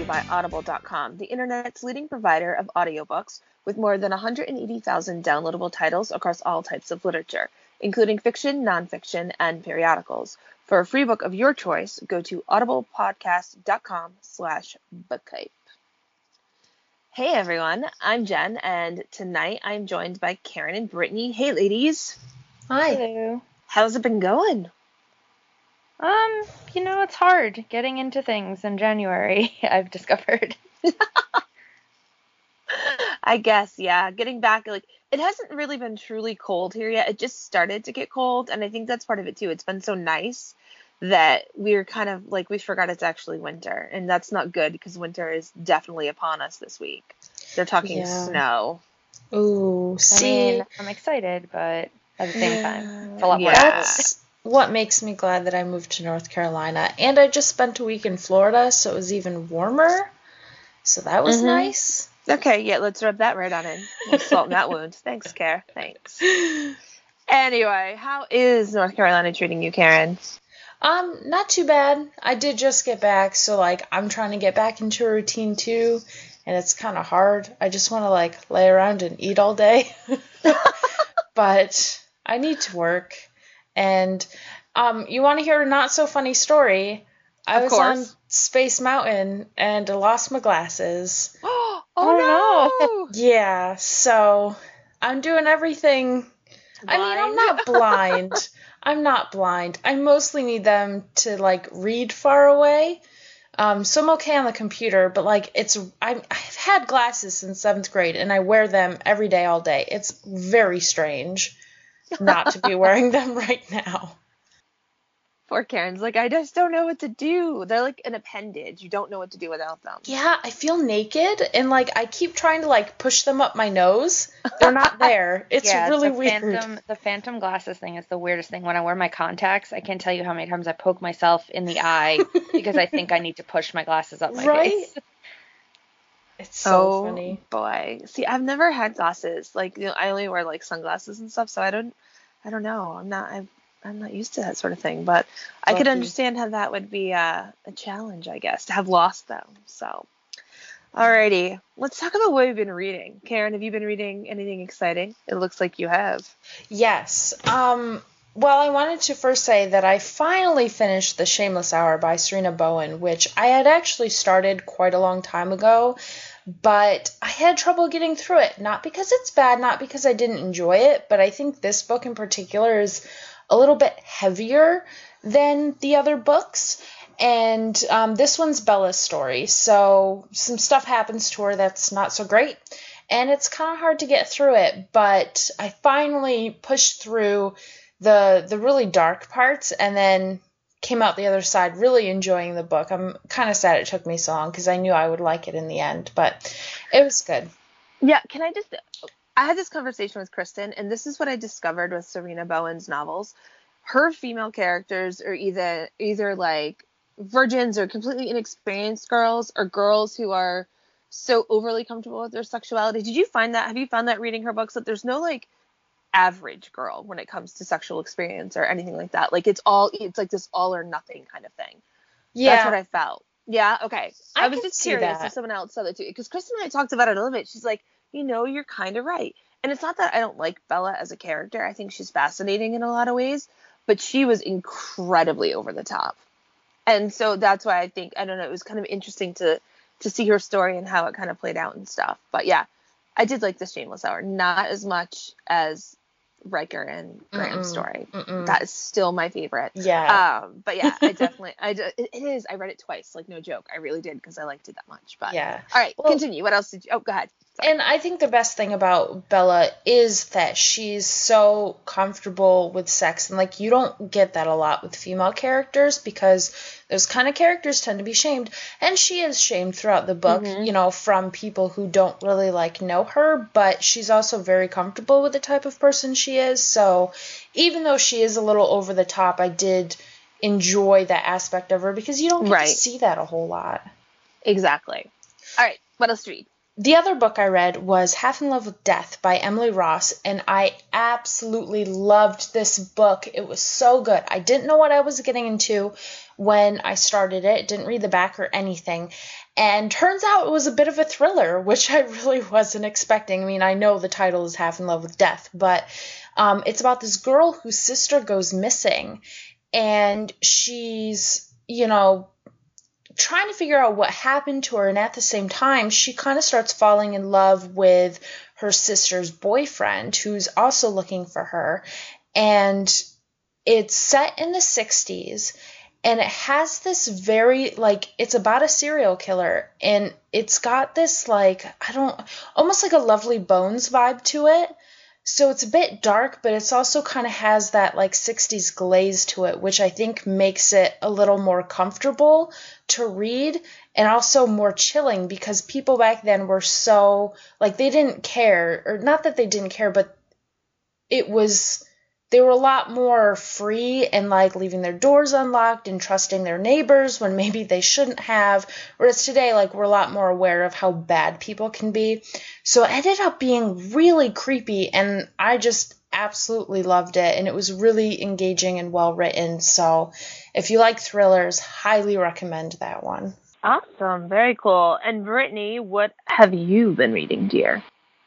by Audible.com, the internet's leading provider of audiobooks with more than 180,000 downloadable titles across all types of literature, including fiction, nonfiction, and periodicals. For a free book of your choice, go to audiblepodcast.com/bookhype. Hey everyone, I'm Jen, and tonight I'm joined by Karen and Brittany. Hey ladies. Hi. Hello. How's it been going? It's hard getting into things in January, I've discovered. I guess, yeah. Getting back, it hasn't really been truly cold here yet. It just started to get cold, and I think that's part of it too. It's been so nice that we're kind of we forgot it's actually winter, and that's not good because winter is definitely upon us this week. They're talking snow. Ooh, see. I'm excited, but at the same time, it's a lot more. That's what makes me glad that I moved to North Carolina. And I just spent a week in Florida, so it was even warmer. So that was nice. Okay, yeah, let's rub that right on in. We'll salt in that wound. Thanks, Kara. Thanks. Anyway, how is North Carolina treating you, Karen? Not too bad. I did just get back, so I'm trying to get back into a routine too, and it's kind of hard. I just want to lay around and eat all day. But I need to work. And you want to hear a not so funny story? I was on Space Mountain and I lost my glasses. Oh no! Yeah, so I'm doing everything. Blind? I mean, I'm not blind. I'm not blind. I mostly need them to read far away. So I'm okay on the computer, but I've had glasses since 7th grade and I wear them every day, all day. It's very strange not to be wearing them right now. Poor Karen's I just don't know what to do. They're an appendage. You don't know what to do without them. Yeah, I feel naked and I keep trying to push them up my nose. They're not there. It's really weird. The phantom glasses thing is the weirdest thing. When I wear my contacts, I can't tell you how many times I poke myself in the eye because I think I need to push my glasses up my face. It's so funny. Boy. See, I've never had glasses. I only wear sunglasses and stuff, so I don't know. I'm not used to that sort of thing, but I could understand how that would be a challenge, I guess, to have lost them. So, alrighty, let's talk about what we've been reading. Karen, have you been reading anything exciting? It looks like you have. Yes. Well, I wanted to first say that I finally finished The Shameless Hour by Serena Bowen, which I had actually started quite a long time ago, but I had trouble getting through it. Not because it's bad, not because I didn't enjoy it, but I think this book in particular is a little bit heavier than the other books. And this one's Bella's story. So some stuff happens to her that's not so great. And it's kind of hard to get through it. But I finally pushed through the really dark parts and then came out the other side really enjoying the book. I'm kind of sad it took me so long because I knew I would like it in the end. But it was good. Yeah, I had this conversation with Kristen, and this is what I discovered with Serena Bowen's novels. Her female characters are either virgins or completely inexperienced girls, or girls who are so overly comfortable with their sexuality. Did you find that? Have you found that reading her books that there's no average girl when it comes to sexual experience or anything like that? It's this all or nothing kind of thing. Yeah, that's what I felt. Yeah, okay. I was just curious if someone else saw that too, because Kristen and I talked about it a little bit. She's like, you're kind of right. And it's not that I don't like Bella as a character. I think she's fascinating in a lot of ways, but she was incredibly over the top. And so that's why I think, I don't know, it was kind of interesting to see her story and how it kind of played out and stuff. But yeah, I did like The Shameless Hour. Not as much as Riker and Graham's story. That is still my favorite. Yeah. But yeah, it is. I read it twice, no joke. I really did because I liked it that much. But yeah. All right, continue. What else did you? Oh, go ahead. Sorry. And I think the best thing about Bella is that she's so comfortable with sex. And you don't get that a lot with female characters because those kind of characters tend to be shamed. And she is shamed throughout the book, from people who don't really know her. But she's also very comfortable with the type of person she is. So even though she is a little over the top, I did enjoy that aspect of her because you don't get to see that a whole lot. Exactly. All right. What else to read? The other book I read was Half in Love with Death by Emily Ross, and I absolutely loved this book. It was so good. I didn't know what I was getting into when I started it. Didn't read the back or anything. And turns out it was a bit of a thriller, which I really wasn't expecting. I mean, I know the title is Half in Love with Death, but it's about this girl whose sister goes missing, and she's, trying to figure out what happened to her. And at the same time, she kind of starts falling in love with her sister's boyfriend, who's also looking for her. And it's set in the 60s. And it has this very, it's about a serial killer. And it's got this, almost like a Lovely Bones vibe to it. So it's a bit dark, but it's also kind of has that, 60s glaze to it, which I think makes it a little more comfortable to read and also more chilling, because people back then were so, they didn't care. Or not that they didn't care, but they were a lot more free and leaving their doors unlocked and trusting their neighbors when maybe they shouldn't have. Whereas today, we're a lot more aware of how bad people can be. So it ended up being really creepy, and I just absolutely loved it. And it was really engaging and well written. So if you like thrillers, highly recommend that one. Awesome. Very cool. And Brittany, what have you been reading, dear?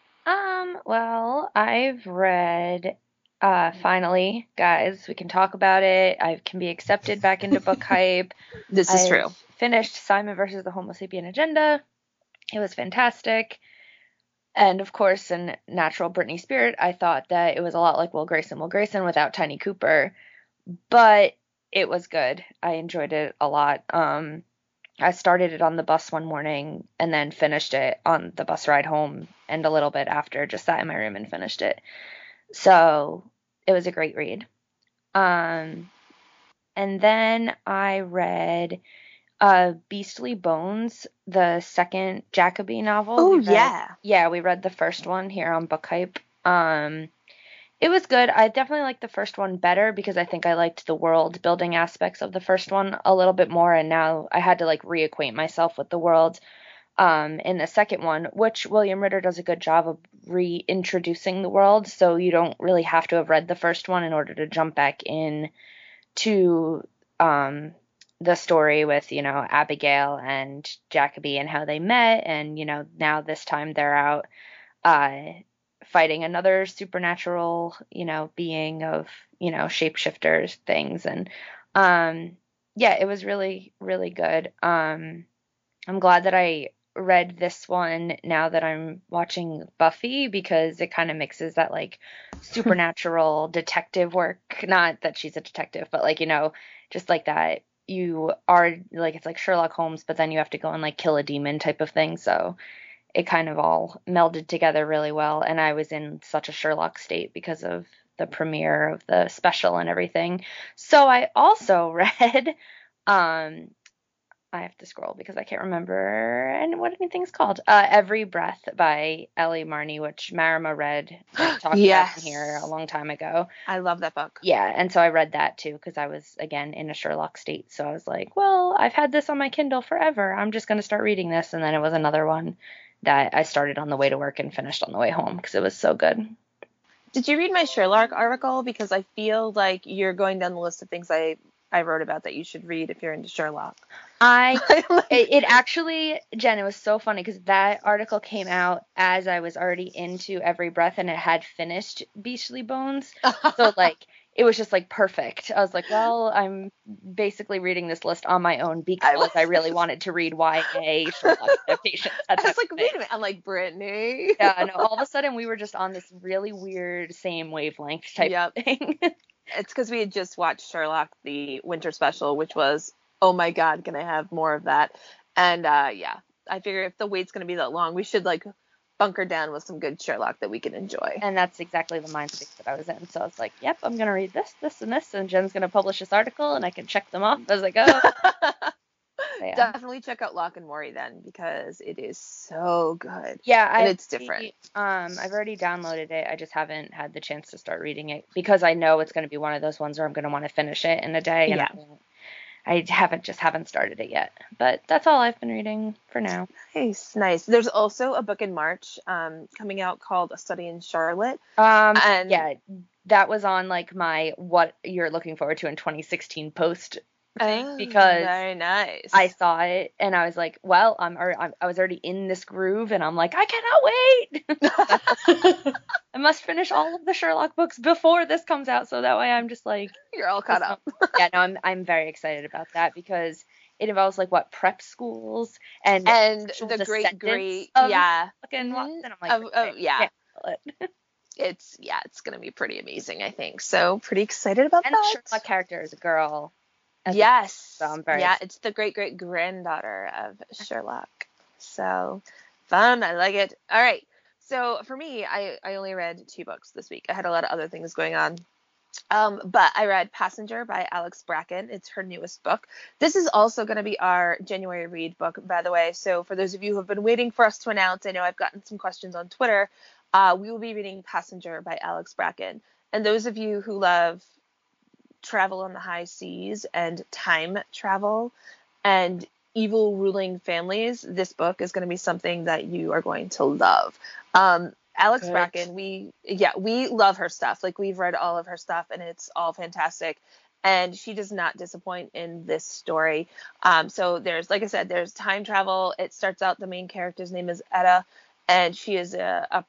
Well, I've read... finally, guys, we can talk about it. I can be accepted back into book hype. This is true. Finished Simon versus the Homo Sapien Agenda. It was fantastic. And of course, in natural Brittany spirit, I thought that it was a lot like Will Grayson without Tiny Cooper. But it was good. I enjoyed it a lot. I started it on the bus one morning and then finished it on the bus ride home, and a little bit after, just sat in my room and finished it. So it was a great read. And then I read Beastly Bones, the second Jacoby novel. Oh, yeah. Yeah, we read the first one here on Book Hype. It was good. I definitely liked the first one better because I think I liked the world building aspects of the first one a little bit more, and now I had to reacquaint myself with the world in the second one, which William Ritter does a good job of reintroducing the world, so you don't really have to have read the first one in order to jump back in to the story with, Abigail and Jacoby and how they met, and, now this time they're out fighting another supernatural, being of, shapeshifters things, and yeah, it was really, really good. I'm glad that I read this one now that I'm watching Buffy, because it kind of mixes that supernatural detective work, not that she's a detective, but just that you are it's like Sherlock Holmes, but then you have to go and kill a demon type of thing. So it kind of all melded together really well, and I was in such a Sherlock state because of the premiere of the special and everything. So I also read I have to scroll because I can't remember what anything's called. Every Breath by Ellie Marney, which Marima read and talked about in here a long time ago. I love that book. Yeah, and so I read that too because I was, again, in a Sherlock state. So I was like, well, I've had this on my Kindle forever. I'm just going to start reading this. And then it was another one that I started on the way to work and finished on the way home because it was so good. Did you read my Sherlock article? Because I feel like you're going down the list of things I wrote about that you should read if you're into Sherlock. It actually, Jen, it was so funny because that article came out as I was already into Every Breath and it had finished Beastly Bones. So it was just perfect. I was like, well, I'm basically reading this list on my own because I really wanted to read YA Sherlock adaptations. I was like, wait a minute. I'm like, Brittany. Yeah, no, all of a sudden we were just on this really weird same wavelength type of thing. It's because we had just watched Sherlock, the winter special, which was, oh my God, can I have more of that? And yeah, I figure if the wait's going to be that long, we should bunker down with some good Sherlock that we can enjoy. And that's exactly the mindset that I was in. So I was like, yep, I'm going to read this, this, and this, and Jen's going to publish this article, and I can check them off as I go. Yeah. Definitely check out Locke and Maury then, because it is so good. Yeah, and it's different. I've already downloaded it. I just haven't had the chance to start reading it because I know it's going to be one of those ones where I'm going to want to finish it in a day. And I haven't started it yet. But that's all I've been reading for now. Nice. There's also a book in March coming out called A Study in Charlotte. Yeah, that was on my what you're looking forward to in 2016 post thing Oh, because very nice. I saw it and I was like, well, I was already in this groove and I'm like, I cannot wait. I must finish all of the Sherlock books before this comes out, so that way I'm just like, You're all caught up. yeah, no, I'm very excited about that because it involves like what prep schools and the great of yeah. fucking Watson. I'm like, okay, Yeah. It's gonna be pretty amazing, I think. So pretty excited about and that. the Sherlock character is a girl. Yes. So I'm very excited. It's the great great granddaughter of Sherlock. So fun. I like it. All right. So for me, I only read 2 books this week. I had a lot of other things going on. But I read Passenger by Alex Bracken. It's her newest book. This is also going to be our January read book, by the way. So for those of you who have been waiting for us to announce, I know I've gotten some questions on Twitter. We will be reading Passenger by Alex Bracken. And those of you who love travel on the high seas and time travel and evil ruling families, this book is going to be something that you are going to love. Alex Bracken, we love her stuff. Like, we've read all of her stuff and it's all fantastic. And she does not disappoint in this story. So there's, like I said, there's time travel. It starts out, the main character's name is Etta, and she is a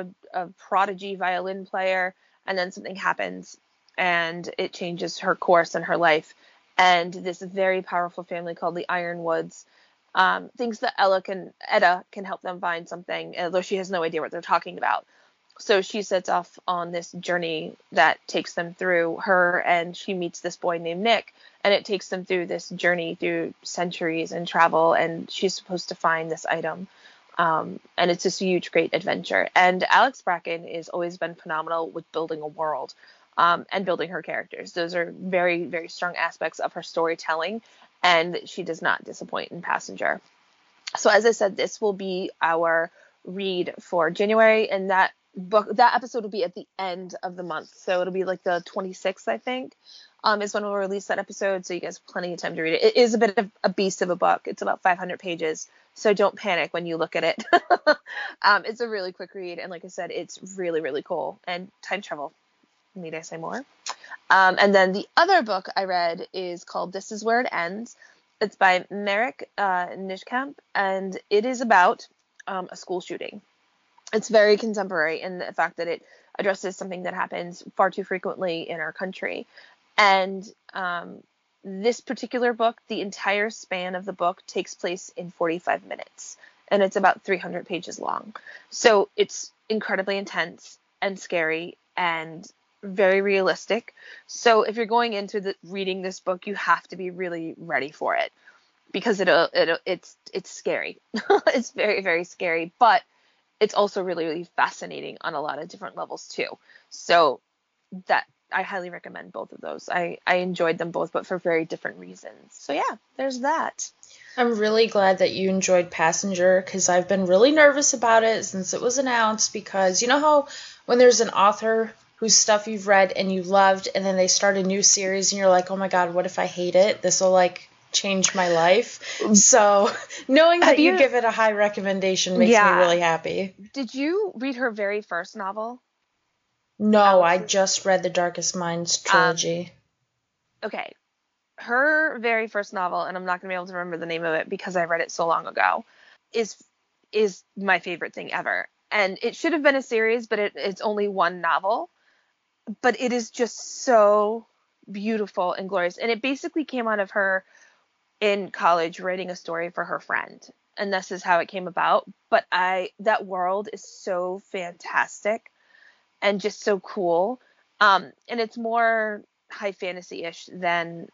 prodigy violin player. And then something happens and it changes her course in her life. And this very powerful family called the Ironwoods thinks that Etta can help them find something, although she has no idea what they're talking about. So she sets off on this journey that takes them through her, and she meets this boy named Nick, and it takes them through this journey through centuries and travel, and she's supposed to find this item. And it's this huge, great adventure. And Alex Bracken has always been phenomenal with building a world and building her characters. Those are very, very strong aspects of her storytelling, and she does not disappoint in Passenger. So as I said, this will be our read for January, and that episode will be at the end of the month. So it'll be like the 26th, I think, is when we'll release that episode. So you guys have plenty of time to read it. It is a bit of a beast of a book. It's about 500 pages. So don't panic when you look at it. It's a really quick read. And like I said, it's really, really cool. And time travel. Need I say more? And then the other book I read is called This Is Where It Ends. It's by Merrick Nijkamp, and it is about a school shooting. It's very contemporary in the fact that it addresses something that happens far too frequently in our country. And this particular book, the entire span of the book takes place in 45 minutes, and it's about 300 pages long. So it's incredibly intense and scary and very realistic. So if you're going into reading this book, you have to be really ready for it, because it's scary. It's very, very scary, but it's also really, really fascinating on a lot of different levels too. So that I highly recommend both of those. I enjoyed them both, but for very different reasons. So yeah, there's that. I'm really glad that you enjoyed Passenger, because I've been really nervous about it since it was announced, because you know how when there's an author whose stuff you've read and you loved, and then they start a new series and you're like, oh my God, what if I hate it? This will like change my life. So knowing that you give it a high recommendation makes me really happy. Did you read her very first novel? No, I just read the Darkest Minds trilogy. Okay. Her very first novel, and I'm not going to be able to remember the name of it because I read it so long ago, is my favorite thing ever. And it should have been a series, but it's only one novel. But it is just so beautiful and glorious. And it basically came out of her in college writing a story for her friend. And this is how it came about. But that world is so fantastic and just so cool. And it's more high fantasy-ish than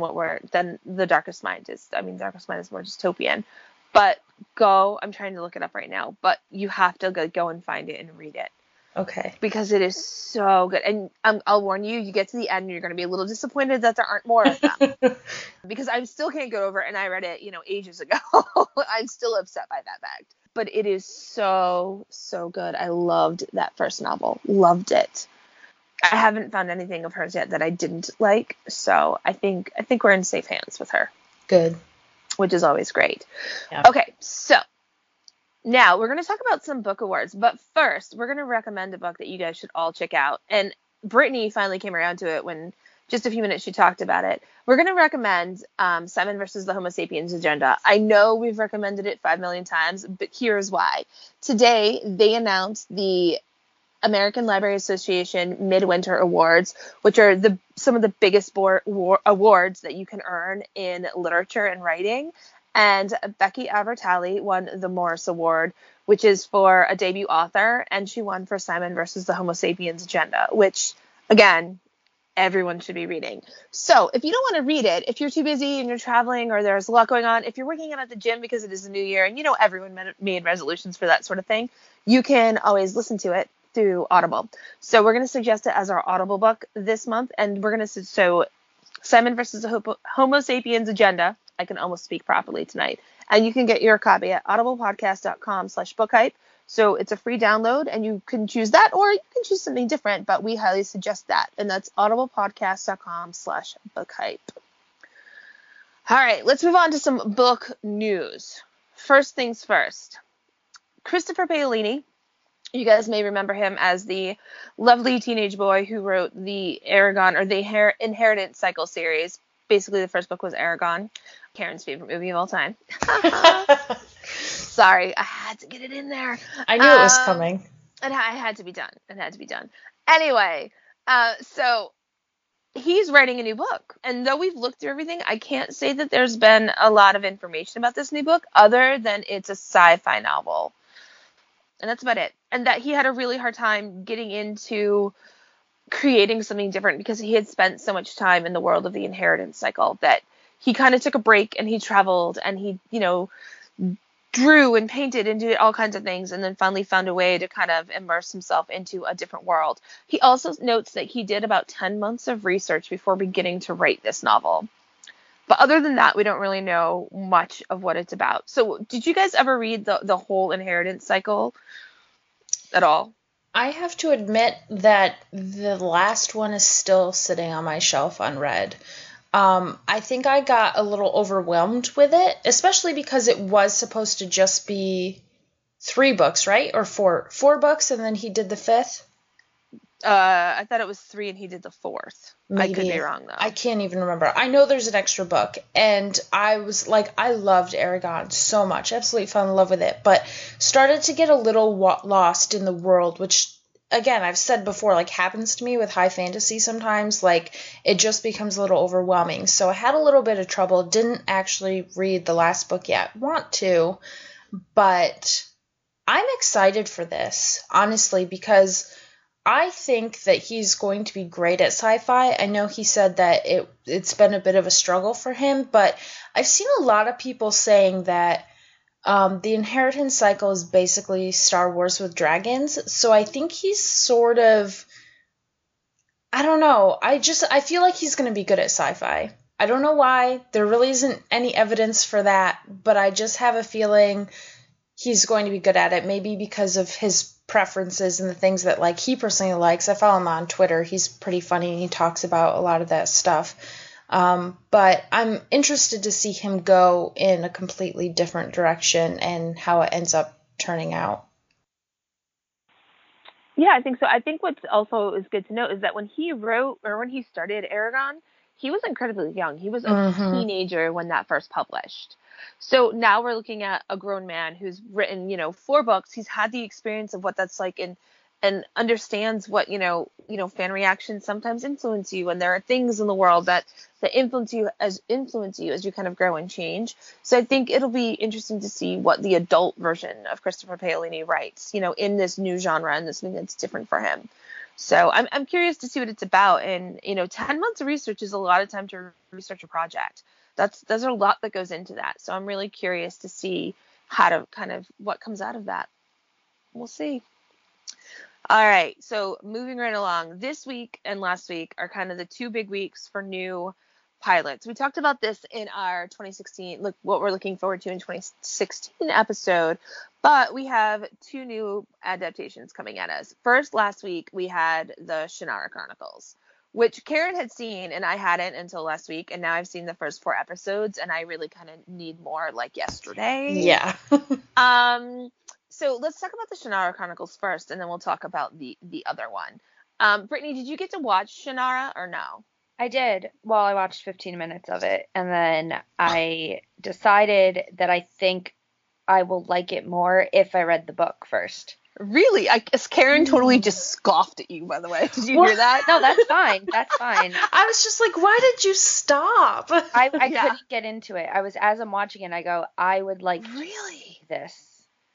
The Darkest Mind is. I mean, Darkest Mind is more dystopian. But I'm trying to look it up right now, but you have to go and find it and read it. Okay. Because it is so good. And I'll warn you, you get to the end and you're going to be a little disappointed that there aren't more of them. Because I still can't get over it, and I read it, ages ago. I'm still upset by that fact. But it is so, so good. I loved that first novel. Loved it. I haven't found anything of hers yet that I didn't like. So I think we're in safe hands with her. Good. Which is always great. Yeah. Okay, so now we're going to talk about some book awards, but first we're going to recommend a book that you guys should all check out. And Brittany finally came around to it when just a few minutes she talked about it. We're going to recommend Simon versus the Homo sapiens agenda. I know we've recommended it 5 million times, but here's why. Today, they announced the American Library Association Midwinter Awards, which are some of the biggest awards that you can earn in literature and writing. And Becky Albertalli won the Morris Award, which is for a debut author, and she won for Simon versus the Homo sapiens agenda, which, again, everyone should be reading. So if you don't want to read it, if you're too busy and you're traveling or there's a lot going on, if you're working out at the gym because it is a new year and everyone made resolutions for that sort of thing, you can always listen to it through Audible. So we're going to suggest it as our Audible book this month, and we're going to so Simon versus the Homo sapiens agenda. I can almost speak properly tonight. And you can get your copy at audiblepodcast.com/bookhype. So it's a free download, and you can choose that, or you can choose something different, but we highly suggest that. And that's audiblepodcast.com/bookhype. All right, let's move on to some book news. First things first. Christopher Paolini. You guys may remember him as the lovely teenage boy who wrote the Eragon, or the Inheritance Cycle series. Basically, the first book was Eragon, Karen's favorite movie of all time. Sorry, I had to get it in there. I knew it was coming. It had to be done. It had to be done. Anyway, so he's writing a new book. And though we've looked through everything, I can't say that there's been a lot of information about this new book other than it's a sci-fi novel. And that's about it. And that he had a really hard time getting into creating something different because he had spent so much time in the world of the Inheritance Cycle that he kind of took a break and he traveled and he, drew and painted and did all kinds of things and then finally found a way to kind of immerse himself into a different world. He also notes that he did about 10 months of research before beginning to write this novel. But other than that, we don't really know much of what it's about. So did you guys ever read the whole Inheritance Cycle at all? I have to admit that the last one is still sitting on my shelf unread. I think I got a little overwhelmed with it, especially because it was supposed to just be 3 books, right? Or 4 books, and then he did the 5th? I thought it was 3 and he did the 4th. Maybe. I could be wrong, though. I can't even remember. I know there's an extra book, and I was like, I loved Eragon so much. Absolutely fell in love with it, but started to get a little lost in the world, which, again, I've said before, like, happens to me with high fantasy sometimes. Like, it just becomes a little overwhelming. So I had a little bit of trouble. Didn't actually read the last book yet. Want to, but I'm excited for this, honestly, because I think that he's going to be great at sci-fi. I know he said that it's been a bit of a struggle for him, but I've seen a lot of people saying that the Inheritance Cycle is basically Star Wars with dragons. So I think he's sort of, I don't know. I feel like he's going to be good at sci-fi. I don't know why. There really isn't any evidence for that, but I just have a feeling he's going to be good at it. Maybe because of his preferences and the things that, like, he personally likes. I follow him on Twitter. He's pretty funny. He talks about a lot of that stuff. But I'm interested to see him go in a completely different direction and how it ends up turning out. Yeah, I think so. I think what's also is good to note is that when he wrote, or when he started Eragon, he was incredibly young. He was a teenager when that first published. So now we're looking at a grown man who's written, 4 books. He's had the experience of what that's like and understands what, fan reactions sometimes influence you. And there are things in the world that influence you as you kind of grow and change. So I think it'll be interesting to see what the adult version of Christopher Paolini writes, in this new genre and this thing that's different for him. So I'm curious to see what it's about. And, 10 months of research is a lot of time to research a project. There's a lot that goes into that. So I'm really curious to see how to kind of what comes out of that. We'll see. All right. So moving right along, this week and last week are kind of the 2 big weeks for new pilots. We talked about this in our 2016, what we're looking forward to in 2016 episode, but we have 2 new adaptations coming at us. First, last week, we had the Shannara Chronicles, which Karen had seen and I hadn't until last week. And now I've seen the first 4 episodes and I really kind of need more like yesterday. Yeah. So let's talk about the Shannara Chronicles first, and then we'll talk about the other one. Brittany, did you get to watch Shannara or no? I did. Well, I watched 15 minutes of it, and then I decided that I think I will like it more if I read the book first. Really? Karen totally Mm. just scoffed at you, by the way. Did you What? hear that? No, that's fine. That's fine. I was just like, why did you stop? I Yeah. couldn't get into it. I was, as I'm watching it, I go, I would like to Really? read this.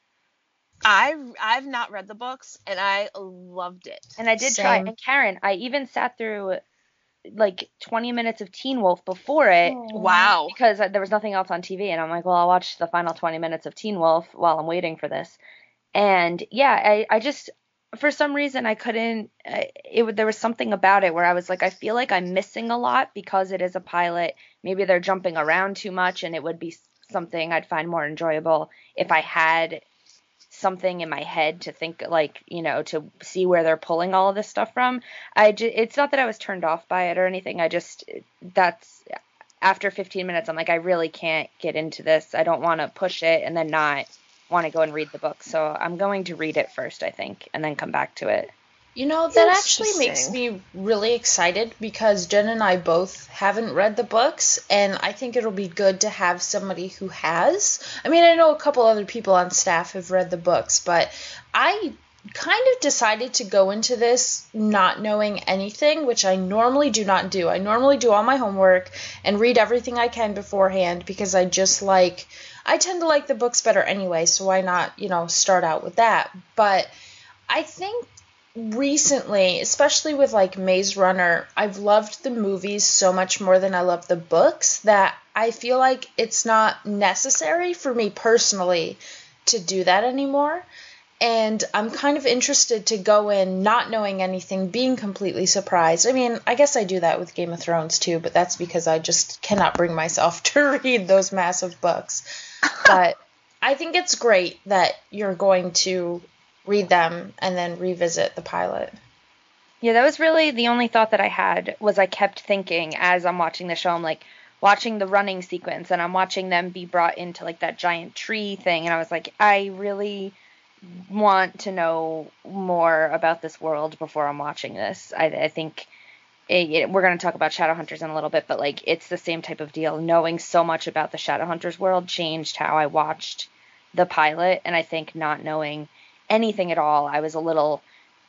I've not read the books, and I loved it. And I did try. Same. And Karen, I even sat through like 20 minutes of Teen Wolf before it Aw. Wow. because there was nothing else on TV. And I'm like, well, I'll watch the final 20 minutes of Teen Wolf while I'm waiting for this. And yeah, I just, for some reason, I couldn't, there was something about it where I was like, I feel like I'm missing a lot because it is a pilot. Maybe they're jumping around too much, and it would be something I'd find more enjoyable if I had something in my head to think, like, to see where they're pulling all of this stuff from. It's not that I was turned off by it or anything. That's after 15 minutes, I'm like, I really can't get into this. I don't want to push it and then not want to go and read the book. So I'm going to read it first, I think, and then come back to it. That actually makes Interesting. me really excited because Jen and I both haven't read the books, and I think it'll be good to have somebody who has. I mean, I know a couple other people on staff have read the books, but I kind of decided to go into this not knowing anything, which I normally do not do. I normally do all my homework and read everything I can beforehand because I tend to like the books better anyway, so why not, start out with that? But I think recently, especially with like Maze Runner, I've loved the movies so much more than I love the books that I feel like it's not necessary for me personally to do that anymore. And I'm kind of interested to go in not knowing anything, being completely surprised. I mean, I guess I do that with Game of Thrones too, but that's because I just cannot bring myself to read those massive books. But I think it's great that you're going to read them and then revisit the pilot. Yeah, that was really the only thought that I had. Was I kept thinking as I'm watching the show, I'm like watching the running sequence and I'm watching them be brought into like that giant tree thing, and I was like, I really want to know more about this world before I'm watching this. I think we're going to talk about Shadowhunters in a little bit, but like it's the same type of deal. Knowing so much about the Shadowhunters world changed how I watched the pilot, and I think not knowing anything at all, I was a little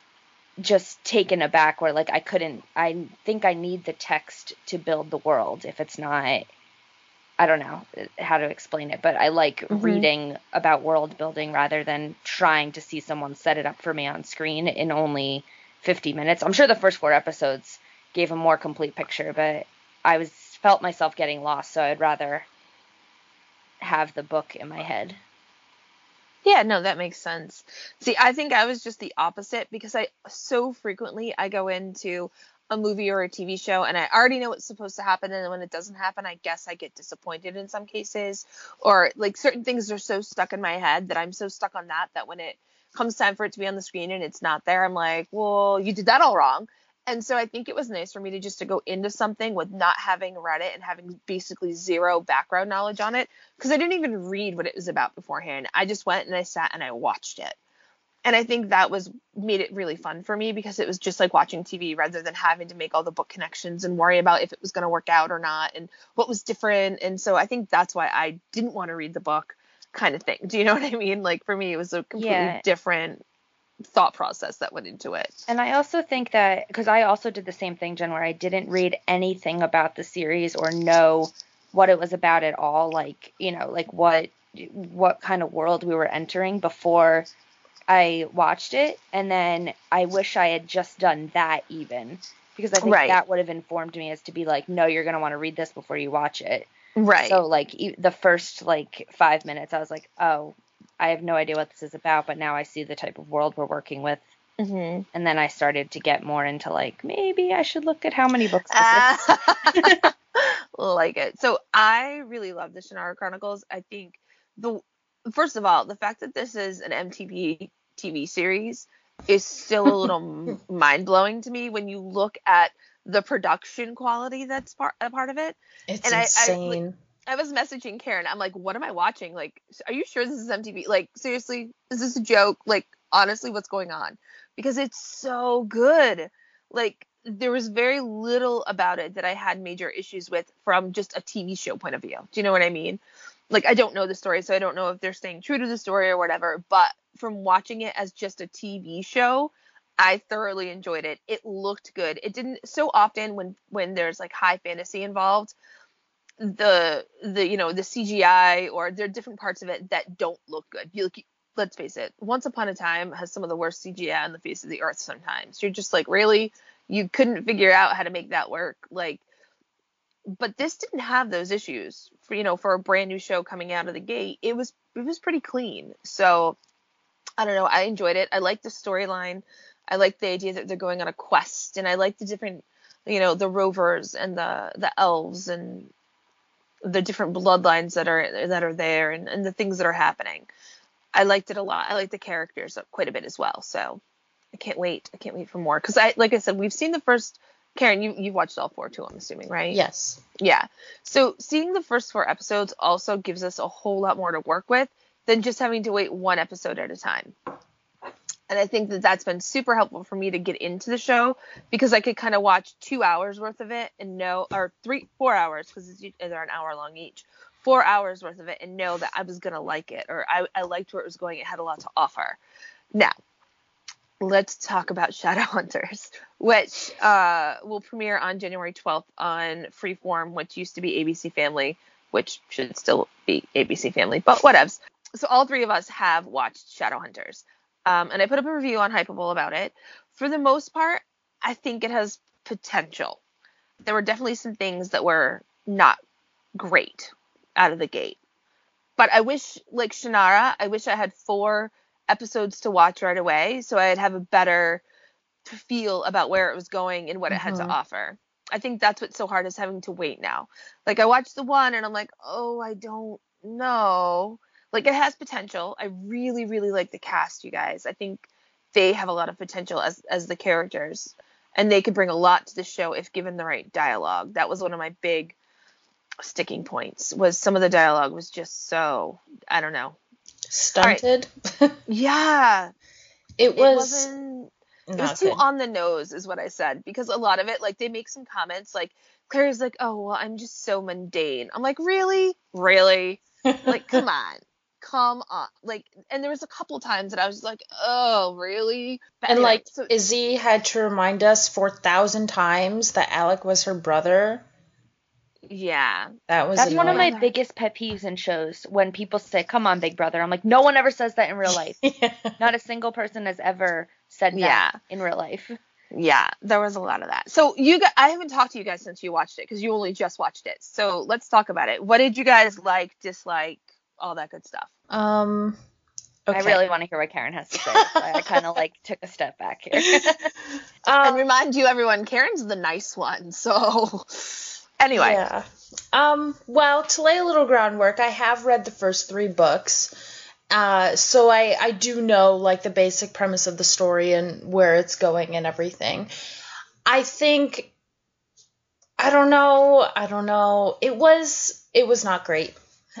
just taken aback where like I think I need the text to build the world. If it's not, I don't know how to explain it, but I like reading about world building rather than trying to see someone set it up for me on screen in only 50 minutes. I'm sure the first 4 episodes gave a more complete picture, but I felt myself getting lost, so I'd rather have the book in my head. Yeah, no, that makes sense. See, I think I was just the opposite because I go into a movie or a TV show and I already know what's supposed to happen, and then when it doesn't happen, I guess I get disappointed in some cases, or like certain things are so stuck in my head that I'm so stuck on that when it comes time for it to be on the screen and it's not there, I'm like, well, you did that all wrong. And so I think it was nice for me to go into something with not having read it and having basically zero background knowledge on it, because I didn't even read what it was about beforehand. I just went and I sat and I watched it. And I think that made it really fun for me because it was just like watching TV rather than having to make all the book connections and worry about if it was going to work out or not and what was different. And so I think that's why I didn't want to read the book, kind of thing. Do you know what I mean? Like for me, it was a completely different thought process that went into it. And I also think that, because I also did the same thing, Jen, where I didn't read anything about the series or know what it was about at all, like, like what kind of world we were entering before I watched it. And then I wish I had just done that even, because I think that would have informed me as to be like, no, you're going to want to read this before you watch it. Right. So like the first like 5 minutes, I was like, oh, I have no idea what this is about, but now I see the type of world we're working with. Mm-hmm. And then I started to get more into like, maybe I should look at how many books this is. Like it. So I really love the Shannara Chronicles. I think first of all, the fact that this is an MTV TV series is still a little mind blowing to me when you look at the production quality that's a part of it. It's insane. I was messaging Karen. I'm like, what am I watching? Like, are you sure this is MTV? Like, seriously, is this a joke? Like, honestly, what's going on? Because it's so good. Like, there was very little about it that I had major issues with from just a TV show point of view. Do you know what I mean? Like, I don't know the story, so I don't know if they're staying true to the story or whatever, but from watching it as just a TV show, I thoroughly enjoyed it. It looked good. It didn't, so often when there's like high fantasy involved, the the CGI, or there are different parts of it that don't look good. Let's face it, Once Upon a Time has some of the worst CGI on the face of the earth sometimes. You're just like, really? You couldn't figure out how to make that work? Like, but this didn't have those issues for a brand new show coming out of the gate. It was pretty clean. So I don't know, I enjoyed it. I liked the storyline. I liked the idea that they're going on a quest, and I liked the different, the rovers and the elves and the different bloodlines that are there, and the things that are happening. I liked it a lot. I liked the characters quite a bit as well. So I can't wait. I can't wait for more. Because like I said, we've seen the first. Karen, you've watched all 4 too, I'm assuming, right? Yes. Yeah. So seeing the first 4 episodes also gives us a whole lot more to work with than just having to wait 1 episode at a time. And I think that that's been super helpful for me to get into the show, because I could kind of watch 2 hours worth of it and know, or 4 hours, because they're an hour long each, 4 hours worth of it, and know that I was going to like it, or I liked where it was going. It had a lot to offer. Now, let's talk about Shadowhunters, which will premiere on January 12th on Freeform, which used to be ABC Family, which should still be ABC Family, but whatevs. So all 3 of us have watched Shadowhunters. And I put up a review on Hypable about it. For the most part, I think it has potential. There were definitely some things that were not great out of the gate. But I wish, like Shannara, I wish I had 4 episodes to watch right away, so I'd have a better feel about where it was going and what it had to offer. I think that's what's so hard, is having to wait now. Like, I watched the 1 and I'm like, oh, I don't know. Like, it has potential. I really, really like the cast, you guys. I think they have a lot of potential as the characters, and they could bring a lot to the show if given the right dialogue. That was one of my big sticking points, was some of the dialogue was just so, I don't know. Stunted? Right. Yeah. It was too on the nose, is what I said, because a lot of it, like, they make some comments, like, Claire's like, oh, well, I'm just so mundane. I'm like, really? Like, come on. Like, and there was a couple times that I was just like, oh, really? But and anyway, like, Izzy had to remind us 4,000 times that Alec was her brother. Yeah. That's annoying. One of my biggest pet peeves in shows, when people say, come on, big brother. I'm like, no one ever says that in real life. Yeah. Not a single person has ever said that in real life. Yeah, there was a lot of that. So I haven't talked to you guys since you watched it, because you only just watched it. So let's talk about it. What did you guys like, dislike, all that good stuff? Okay. I really want to hear what Karen has to say. I kind of took a step back here. And remind you, everyone, Karen's the nice one. So anyway. Yeah. Well, to lay a little groundwork, I have read the first 3 books. So I do know, like, the basic premise of the story and where it's going and everything. I think, I don't know. It was not great.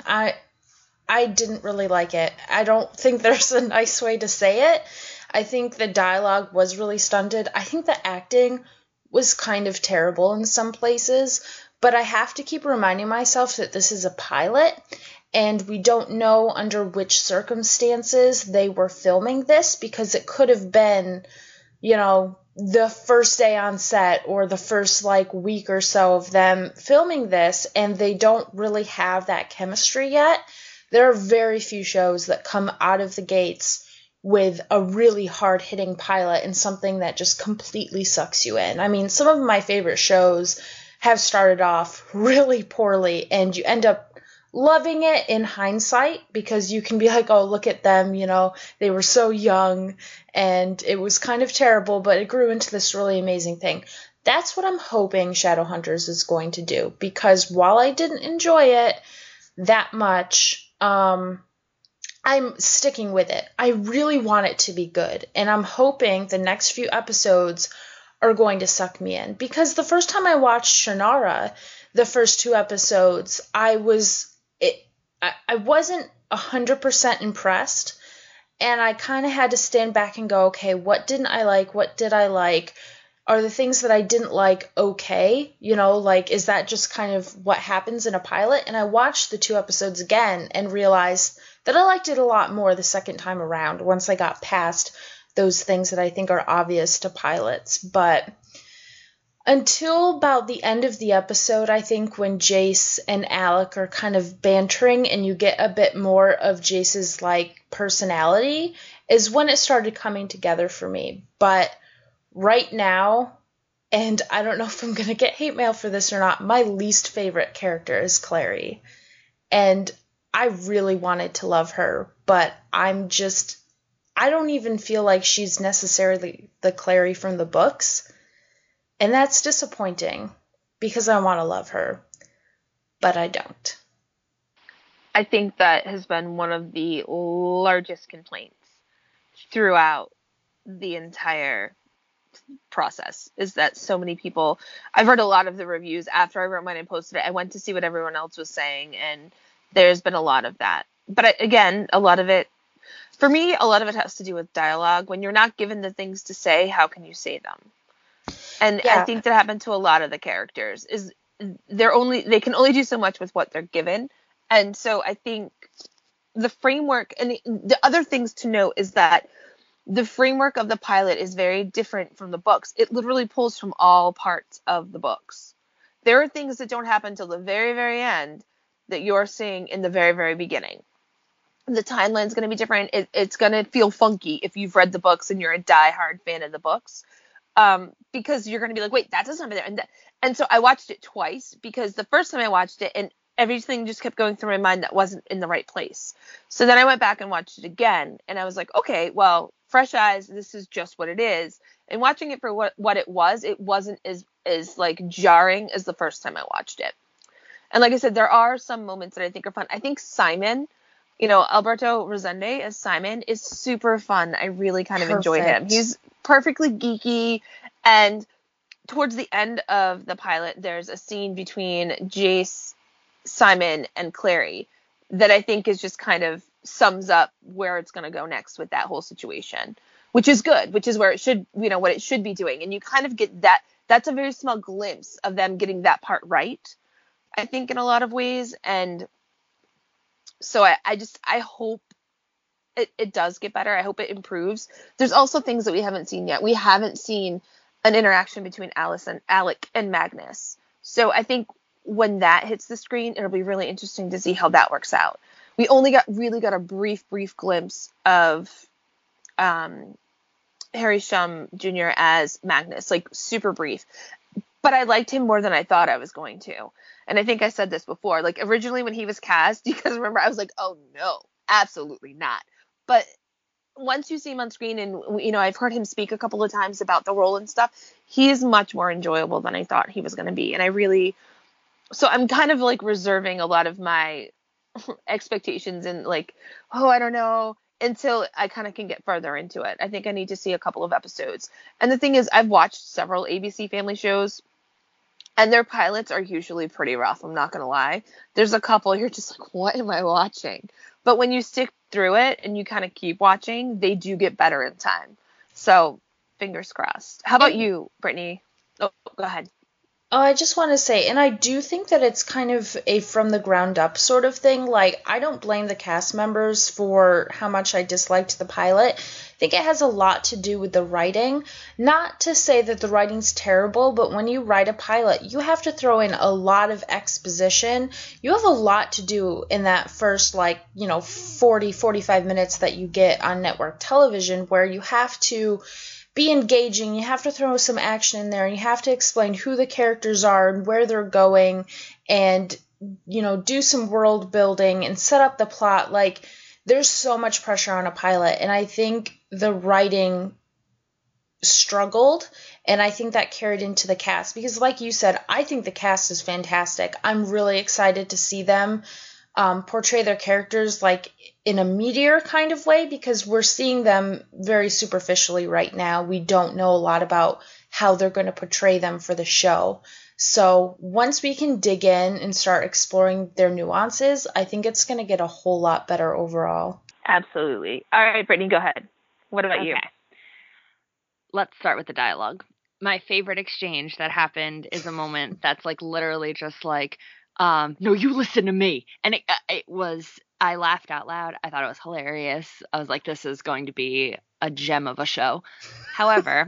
I didn't really like it. I don't think there's a nice way to say it. I think the dialogue was really stunted. I think the acting was kind of terrible in some places, but I have to keep reminding myself that this is a pilot, and we don't know under which circumstances they were filming this, because it could have been, the first day on set, or the first week or so of them filming this, and they don't really have that chemistry yet. There are very few shows that come out of the gates with a really hard-hitting pilot and something that just completely sucks you in. I mean, some of my favorite shows have started off really poorly, and you end up loving it in hindsight, because you can be like, oh, look at them, they were so young, and it was kind of terrible, but it grew into this really amazing thing. That's what I'm hoping Shadowhunters is going to do, because while I didn't enjoy it that much, I'm sticking with it. I really want it to be good, and I'm hoping the next few episodes are going to suck me in, because the first time I watched Shannara, the first 2 episodes, I wasn't 100% impressed, and I kind of had to stand back and go, okay, what didn't I like? What did I like? Are the things that I didn't like okay? You know, like, is that just kind of what happens in a pilot? And I watched the 2 episodes again and realized that I liked it a lot more the second time around once I got past those things that I think are obvious to pilots. But until about the end of the episode, I think, when Jace and Alec are kind of bantering and you get a bit more of Jace's, like, personality, is when it started coming together for me. But right now, and I don't know if I'm going to get hate mail for this or not, my least favorite character is Clary. And I really wanted to love her, but I don't even feel like she's necessarily the Clary from the books. And that's disappointing because I want to love her, but I don't. I think that has been one of the largest complaints throughout the entire process, is that so many people, I've read a lot of the reviews after I wrote mine and posted it. I went to see what everyone else was saying, and there's been a lot of that. But again, a lot of it has to do with dialogue. When you're not given the things to say, how can you say them? And yeah. I think that happened to a lot of the characters, is they can only do so much with what they're given. And so I think the framework, and the other things to note is that the framework of the pilot is very different from the books. It literally pulls from all parts of the books. There are things that don't happen till the very, very end that you're seeing in the very, very beginning. The timeline's going to be different. It's going to feel funky if you've read the books and you're a diehard fan of the books, because you're going to be like, wait, that doesn't happen there. And so I watched it twice, because the first time I watched it and everything just kept going through my mind that wasn't in the right place. So then I went back and watched it again, and I was like, okay, well, fresh eyes, this is just what it is. And watching it for what it wasn't as like jarring as the first time I watched it. And like I said, there are some moments that I think are fun. I think Simon, Alberto Rosende as Simon is super fun. I really kind of enjoyed him. He's perfectly geeky. And towards the end of the pilot, there's a scene between Jace, Simon, and Clary that I think is just kind of sums up where it's going to go next with that whole situation, which is good, which is where it should, what it should be doing. And you kind of get that. That's a very small glimpse of them getting that part right, I think, in a lot of ways. And so I hope it does get better. I hope it improves. There's also things that we haven't seen yet. We haven't seen an interaction between Alec and Magnus. So I think when that hits the screen, it'll be really interesting to see how that works out. We only got a brief glimpse of Harry Shum Jr. as Magnus, like super brief. But I liked him more than I thought I was going to. And I think I said this before, like originally when he was cast, you guys remember, I was like, oh no, absolutely not. But once you see him on screen, and I've heard him speak a couple of times about the role and stuff, he is much more enjoyable than I thought he was going to be. And so I'm kind of like reserving a lot of my expectations and like, oh, I don't know, until I kind of can get further into it. I think I need to see a couple of episodes. And the thing is, I've watched several ABC Family shows, and their pilots are usually pretty rough. I'm not going to lie. There's a couple you're just like, what am I watching? But when you stick through it and you kind of keep watching, they do get better in time. So fingers crossed. How about you, Brittany? Oh, go ahead. I just want to say, and I do think that it's kind of a from the ground up sort of thing. Like, I don't blame the cast members for how much I disliked the pilot. I think it has a lot to do with the writing. Not to say that the writing's terrible, but when you write a pilot, you have to throw in a lot of exposition. You have a lot to do in that first, 40, 45 minutes that you get on network television, where you have to be engaging, you have to throw some action in there, and you have to explain who the characters are and where they're going, and, do some world building and set up the plot. Like, there's so much pressure on a pilot, and I think the writing struggled, and I think that carried into the cast, because like you said, I think the cast is fantastic. I'm really excited to see them portray their characters like in a meteor kind of way, because we're seeing them very superficially right now. We don't know a lot about how they're going to portray them for the show. So once we can dig in and start exploring their nuances, I think it's going to get a whole lot better overall. Absolutely. All right, Brittany, go ahead. What about you? Let's start with the dialogue. my favorite exchange that happened is a moment that's like literally just like, no, you listen to me. And it was, I laughed out loud. I thought it was hilarious. I was like, this is going to be a gem of a show. However,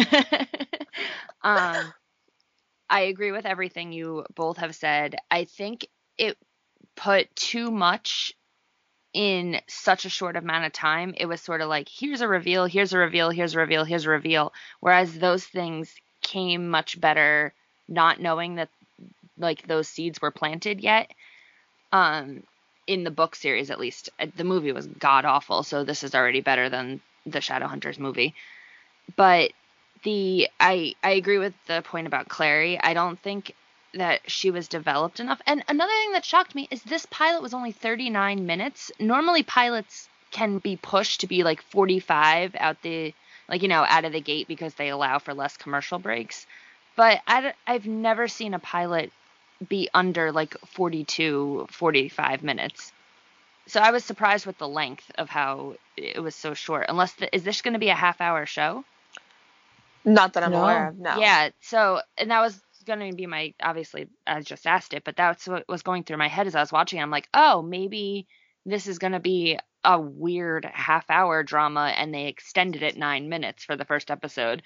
I agree with everything you both have said. I think it put too much in such a short amount of time. It was sort of like, here's a reveal, here's a reveal, here's a reveal, here's a reveal. Whereas those things came much better not knowing that like those seeds were planted yet. In the book series, at least. The movie was god awful, so this is already better than the Shadowhunters movie. But I agree with the point about Clary. I don't think that she was developed enough. And another thing that shocked me is this pilot was only 39 minutes. Normally pilots can be pushed to be like 45 out of the gate because they allow for less commercial breaks. But I've never seen a pilot be under like 42, 45 minutes. So I was surprised with the length of how it was so short. Is this going to be a half-hour show? Not that I'm aware of, no. Yeah, so, and that was going to be my, obviously, I just asked it, but that's what was going through my head as I was watching. I'm like, oh, maybe this is going to be a weird half-hour drama, and they extended it 9 minutes for the first episode.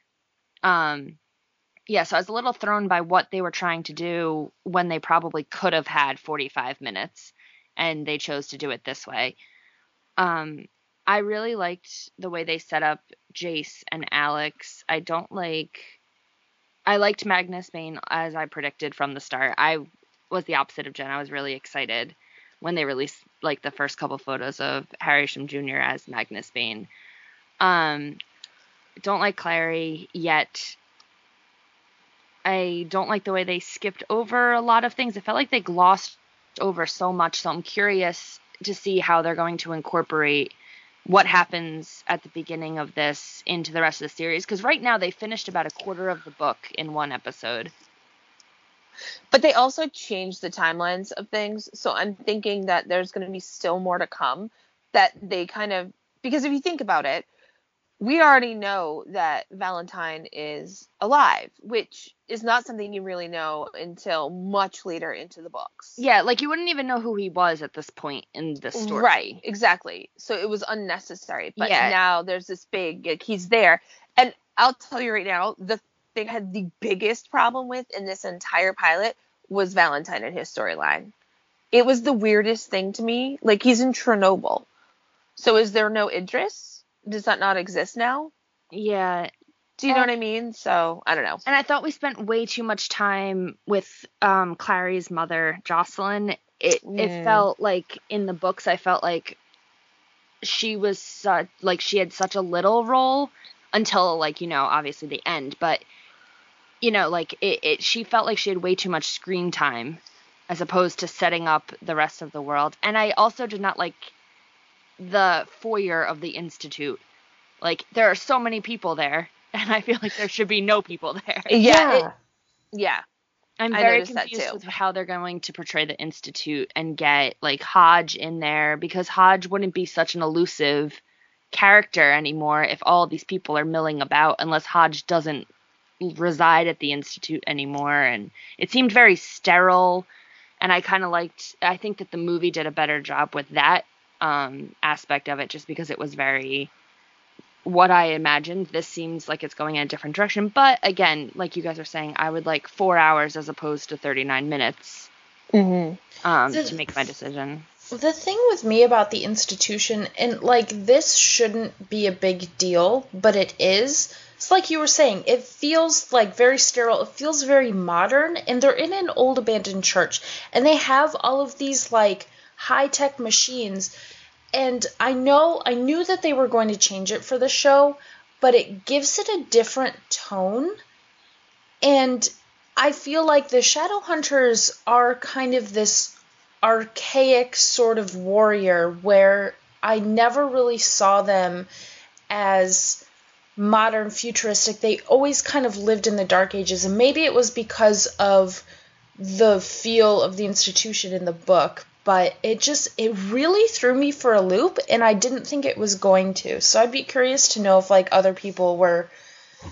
Yeah, so I was a little thrown by what they were trying to do when they probably could have had 45 minutes, and they chose to do it this way. I really liked the way they set up Jace and Alex. I liked Magnus Bane, as I predicted from the start. I was the opposite of Jen. I was really excited when they released like the first couple photos of Harry Shum Jr. as Magnus Bane. Don't like Clary yet. I don't like the way they skipped over a lot of things. It felt like they glossed over so much, so I'm curious to see how they're going to incorporate what happens at the beginning of this into the rest of the series. Because right now they finished about a quarter of the book in one episode. But they also changed the timelines of things, so I'm thinking that there's going to be still more to come that they kind of... Because if you think about it, we already know that Valentine is alive, which is not something you really know until much later into the books. Yeah, like you wouldn't even know who he was at this point in the story. Right, exactly. So it was unnecessary. But now there's this big, like, he's there. And I'll tell you right now, the thing I had the biggest problem with in this entire pilot was Valentine and his storyline. It was the weirdest thing to me. Like, he's in Chernobyl. So is there no Idris? Does that not exist now? Yeah. Do you know what I mean? So, I don't know. And I thought we spent way too much time with Clary's mother, Jocelyn. It felt like in the books, I felt like she was she had such a little role until, like, you know, obviously the end. But, you know, like she felt like she had way too much screen time as opposed to setting up the rest of the world. And I also did not like the foyer of the Institute. Like, there are so many people there, and I feel like there should be no people there. Yeah. I'm very confused with how they're going to portray the Institute and get, like, Hodge in there, because Hodge wouldn't be such an elusive character anymore if all these people are milling about, unless Hodge doesn't reside at the Institute anymore. And it seemed very sterile, and I think that the movie did a better job with that aspect of it, just because it was very what I imagined. This seems like it's going in a different direction, but again, like you guys are saying, I would like 4 hours as opposed to 39 minutes to make my decision. The thing with me about the Institution, and like, this shouldn't be a big deal, but it is. It's like you were saying, it feels like very sterile, it feels very modern, and they're in an old abandoned church, and they have all of these like high-tech machines, and I knew that they were going to change it for the show, but it gives it a different tone, and I feel like the Shadowhunters are kind of this archaic sort of warrior, where I never really saw them as modern, futuristic. They always kind of lived in the Dark Ages, and maybe it was because of the feel of the Institution in the book, but it really threw me for a loop, and I didn't think it was going to. So I'd be curious to know if, like, other people were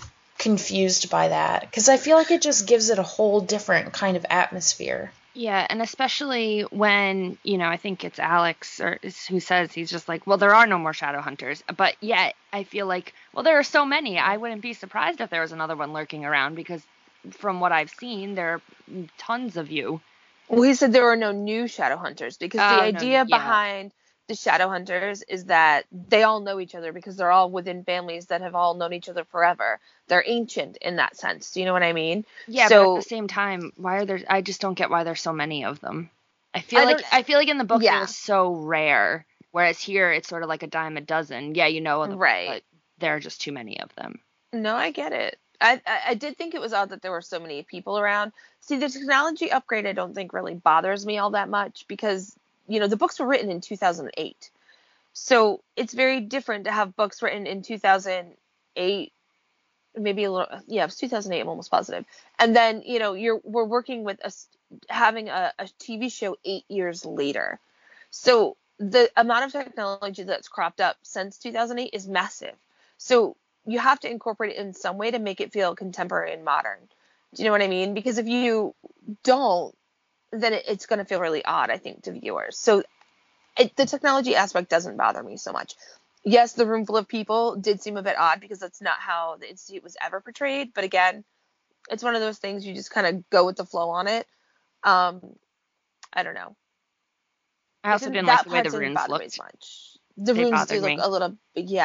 confused by that, because I feel like it just gives it a whole different kind of atmosphere. Yeah, and especially when, I think it's Alex who says, he's just like, well, there are no more Shadowhunters. But yet, I feel like, well, there are so many. I wouldn't be surprised if there was another one lurking around, because from what I've seen, there are tons of you. Well, he said there were no new Shadowhunters, because the idea behind the Shadowhunters is that they all know each other because they're all within families that have all known each other forever. They're ancient in that sense. Do you know what I mean? Yeah, but at the same time, I just don't get why there's so many of them. I feel like in the books it was so rare, whereas here it's sort of like a dime a dozen. Yeah, them, right. But there are just too many of them. No, I get it. I did think it was odd that there were so many people around. See, the technology upgrade I don't think really bothers me all that much, because the books were written in 2008. So it's very different to have books written in 2008, maybe a little, yeah, it was 2008, I'm almost positive. And then, we're working with having a TV show 8 years later. So the amount of technology that's cropped up since 2008 is massive. So you have to incorporate it in some way to make it feel contemporary and modern. Do you know what I mean? Because if you don't, then it's going to feel really odd, I think, to viewers. So the technology aspect doesn't bother me so much. Yes, the room full of people did seem a bit odd, because that's not how the Institute was ever portrayed. But again, it's one of those things you just kind of go with the flow on it. I don't know. I also didn't like the way the runes looked. Much. The runes do look a little,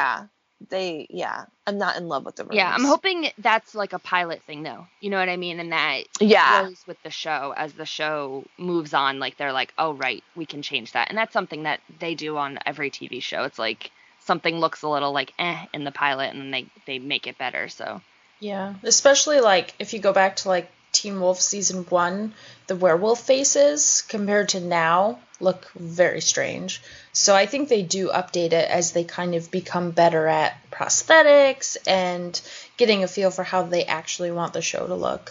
I'm not in love with the runes. Yeah, I'm hoping that's like a pilot thing, though. You know what I mean? And that grows with the show as the show moves on. Like, they're like, oh, right, we can change that. And that's something that they do on every TV show. It's like something looks a little like in the pilot, and then they make it better. So yeah, especially like if you go back to like Teen Wolf season 1, the werewolf faces compared to now look very strange. So I think they do update it as they kind of become better at prosthetics and getting a feel for how they actually want the show to look.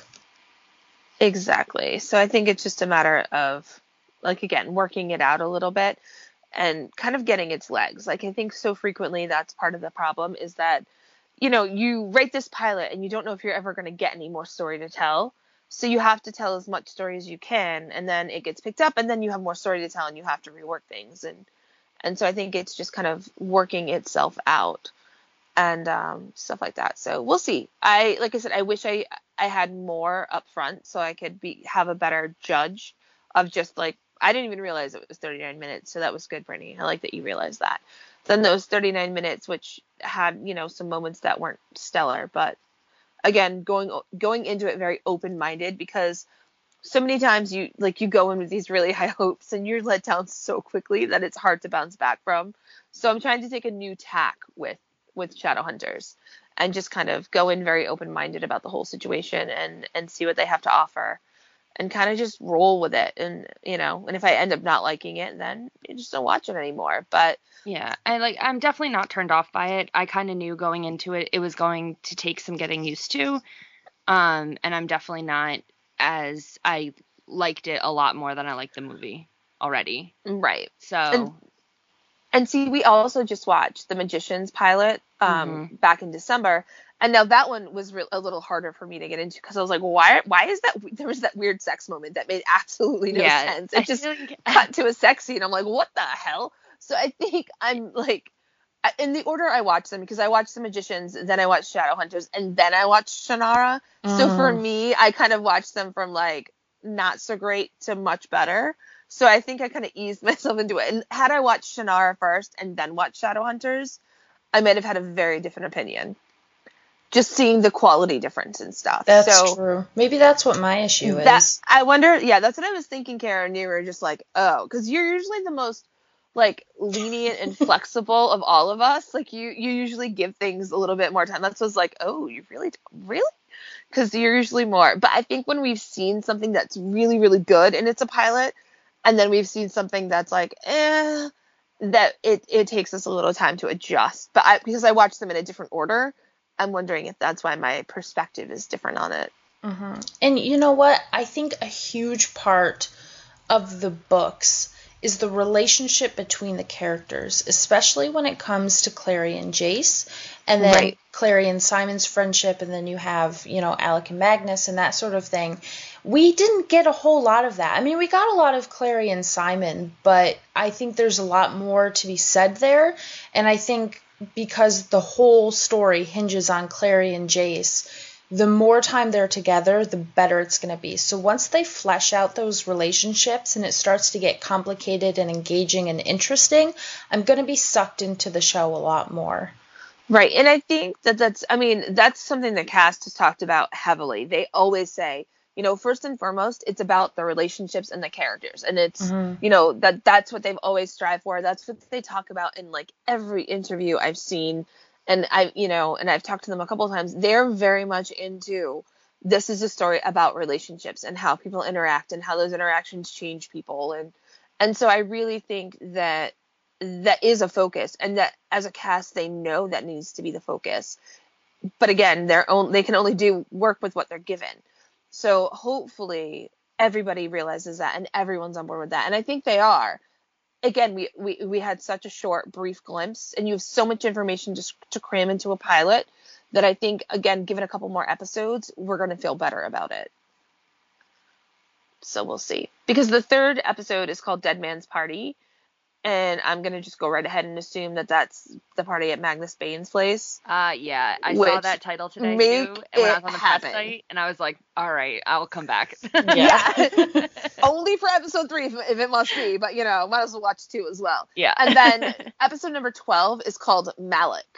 Exactly. So I think it's just a matter of, like, again, working it out a little bit and kind of getting its legs. Like, I think so frequently that's part of the problem, is that, you write this pilot and you don't know if you're ever going to get any more story to tell. So you have to tell as much story as you can, and then it gets picked up, and then you have more story to tell, and you have to rework things. And so I think it's just kind of working itself out and stuff like that. So we'll see. Like I said, I wish I had more up front so I could have a better judge of just, like, I didn't even realize it was 39 minutes. So that was good, Brittany. I like that you realized that. Then those 39 minutes, which had, some moments that weren't stellar, but again, going into it very open-minded, because so many times you go in with these really high hopes and you're let down so quickly that it's hard to bounce back from. So I'm trying to take a new tack with Shadowhunters and just kind of go in very open-minded about the whole situation and see what they have to offer and kind of just roll with it. And, and if I end up not liking it, then you just don't watch it anymore. But yeah, I'm definitely not turned off by it. I kind of knew going into it, it was going to take some getting used to. And I'm definitely not, as I liked it a lot more than I liked the movie already. Right. So. And see, we also just watched The Magician's pilot back in December. And now that one was a little harder for me to get into, because I was like, why is that? There was that weird sex moment that made absolutely no sense. It just cut to a sex scene. I'm like, what the hell? So I think I'm like, in the order I watched them, because I watched The Magicians, then I watched Shadowhunters, and then I watched Shannara. So for me, I kind of watched them from like not so great to much better. So I think I kind of eased myself into it. And had I watched Shannara first and then watched Shadowhunters, I might have had a very different opinion. Just seeing the quality difference and stuff. That's true. Maybe that's what my issue is. I wonder, that's what I was thinking, Kara, and you were just like, oh, because you're usually the most, like, lenient and flexible of all of us. Like, you usually give things a little bit more time. That's what's like, oh, you really? Because you're usually more. But I think when we've seen something that's really, really good and it's a pilot, and then we've seen something that's like, that it takes us a little time to adjust. But because I watched them in a different order, I'm wondering if that's why my perspective is different on it. And you know what? I think a huge part of the books is the relationship between the characters, especially when it comes to Clary and Jace, and then Right. Clary and Simon's friendship, and then you have, Alec and Magnus and that sort of thing. We didn't get a whole lot of that. I mean, we got a lot of Clary and Simon, but I think there's a lot more to be said there, and I think because the whole story hinges on Clary and Jace, the more time they're together, the better it's going to be. So once they flesh out those relationships and it starts to get complicated and engaging and interesting, I'm going to be sucked into the show a lot more. Right. And I think that's something the cast has talked about heavily. They always say, first and foremost, it's about the relationships and the characters. And it's, that's what they've always strived for. That's what they talk about in like every interview I've seen. And I've talked to them a couple of times. They're very much into, this is a story about relationships and how people interact and how those interactions change people. And so I really think that is a focus, and that as a cast, they know that needs to be the focus. But again, they can only do work with what they're given. So hopefully everybody realizes that and everyone's on board with that. And I think they are. Again, we had such a short, brief glimpse, and you have so much information just to cram into a pilot that I think, again, given a couple more episodes, we're going to feel better about it. So we'll see. Because the third episode is called Dead Man's Party, and I'm going to just go right ahead and assume that that's the party at Magnus Bane's place. Yeah, I saw that title today too, and when I was on the press site, and I was like, all right, I'll come back. Yeah. Only for episode 3 if it must be, but might as well watch 2 as well. Yeah. And then episode number 12 is called Malik.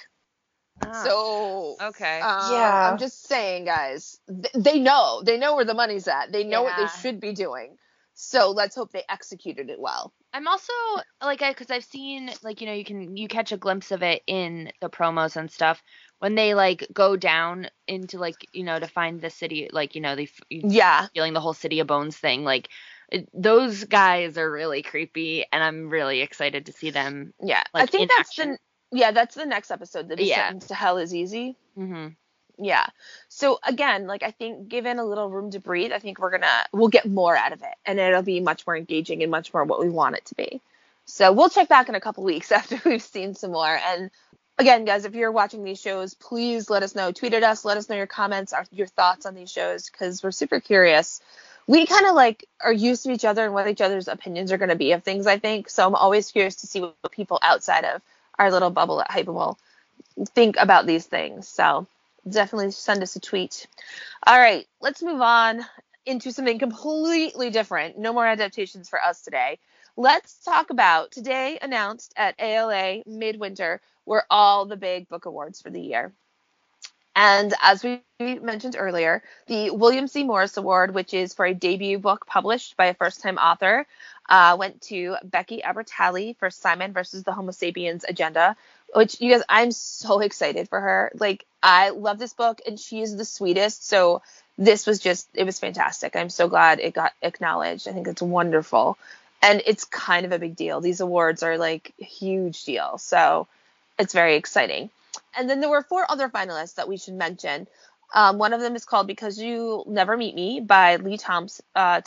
So okay. Yeah. I'm just saying, guys, they know where the money's at. They know what they should be doing. So let's hope they executed it well. I'm also because I've seen you catch a glimpse of it in the promos and stuff when they go down into to find the city, feeling the whole City of Bones thing. Those guys are really creepy, and I'm really excited to see them. Yeah, I think that's action. That's the next episode. That is Sentence to Hell is Easy. Mm-hmm. Yeah. So again, I think given a little room to breathe, I think we'll get more out of it, and it'll be much more engaging and much more what we want it to be. So we'll check back in a couple weeks after we've seen some more. And again, guys, if you're watching these shows, please let us know. Tweet at us. Let us know your comments, your thoughts on these shows, because we're super curious. We kind of are used to each other and what each other's opinions are going to be of things, I think. So I'm always curious to see what people outside of our little bubble at Hypable think about these things. So definitely send us a tweet. All right, let's move on into something completely different. No more adaptations for us today. Let's talk about today announced at ALA Midwinter were all the big book awards for the year. And as we mentioned earlier, the William C. Morris Award, which is for a debut book published by a first-time author, went to Becky Albertalli for Simon versus the Homo Sapiens Agenda, which, you guys, I'm so excited for her. I love this book, and she is the sweetest. So this was it was fantastic. I'm so glad it got acknowledged. I think it's wonderful. And it's kind of a big deal. These awards are a huge deal. So it's very exciting. And then there were 4 other finalists that we should mention. One of them is called Because You Never Meet Me by Lee Thomas.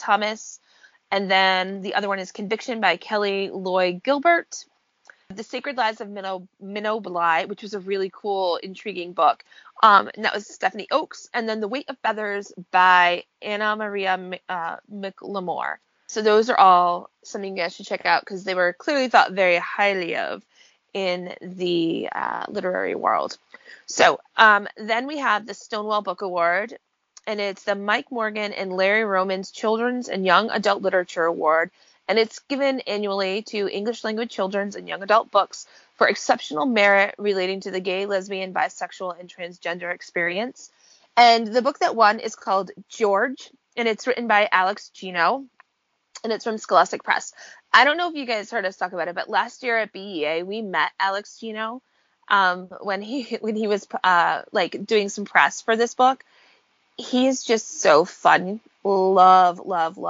And then the other one is Conviction by Kelly Loy Gilbert. The Sacred Lives of Minnow Bly, which was a really cool, intriguing book. And that was Stephanie Oakes. And then The Weight of Feathers by Anna Maria McLemore. So those are all something you guys should check out because they were clearly thought very highly of in the literary world. So then we have the Stonewall Book Award, and it's the Mike Morgan and Larry Roman's Children's and Young Adult Literature Award, and it's given annually to English language children's and young adult books for exceptional merit relating to the gay, lesbian, bisexual, and transgender experience. And the book that won is called George, and it's written by Alex Gino, and it's from Scholastic Press. I don't know if you guys heard us talk about it, but last year at BEA, we met Alex Gino when he was doing some press for this book. He is just so fun. Love.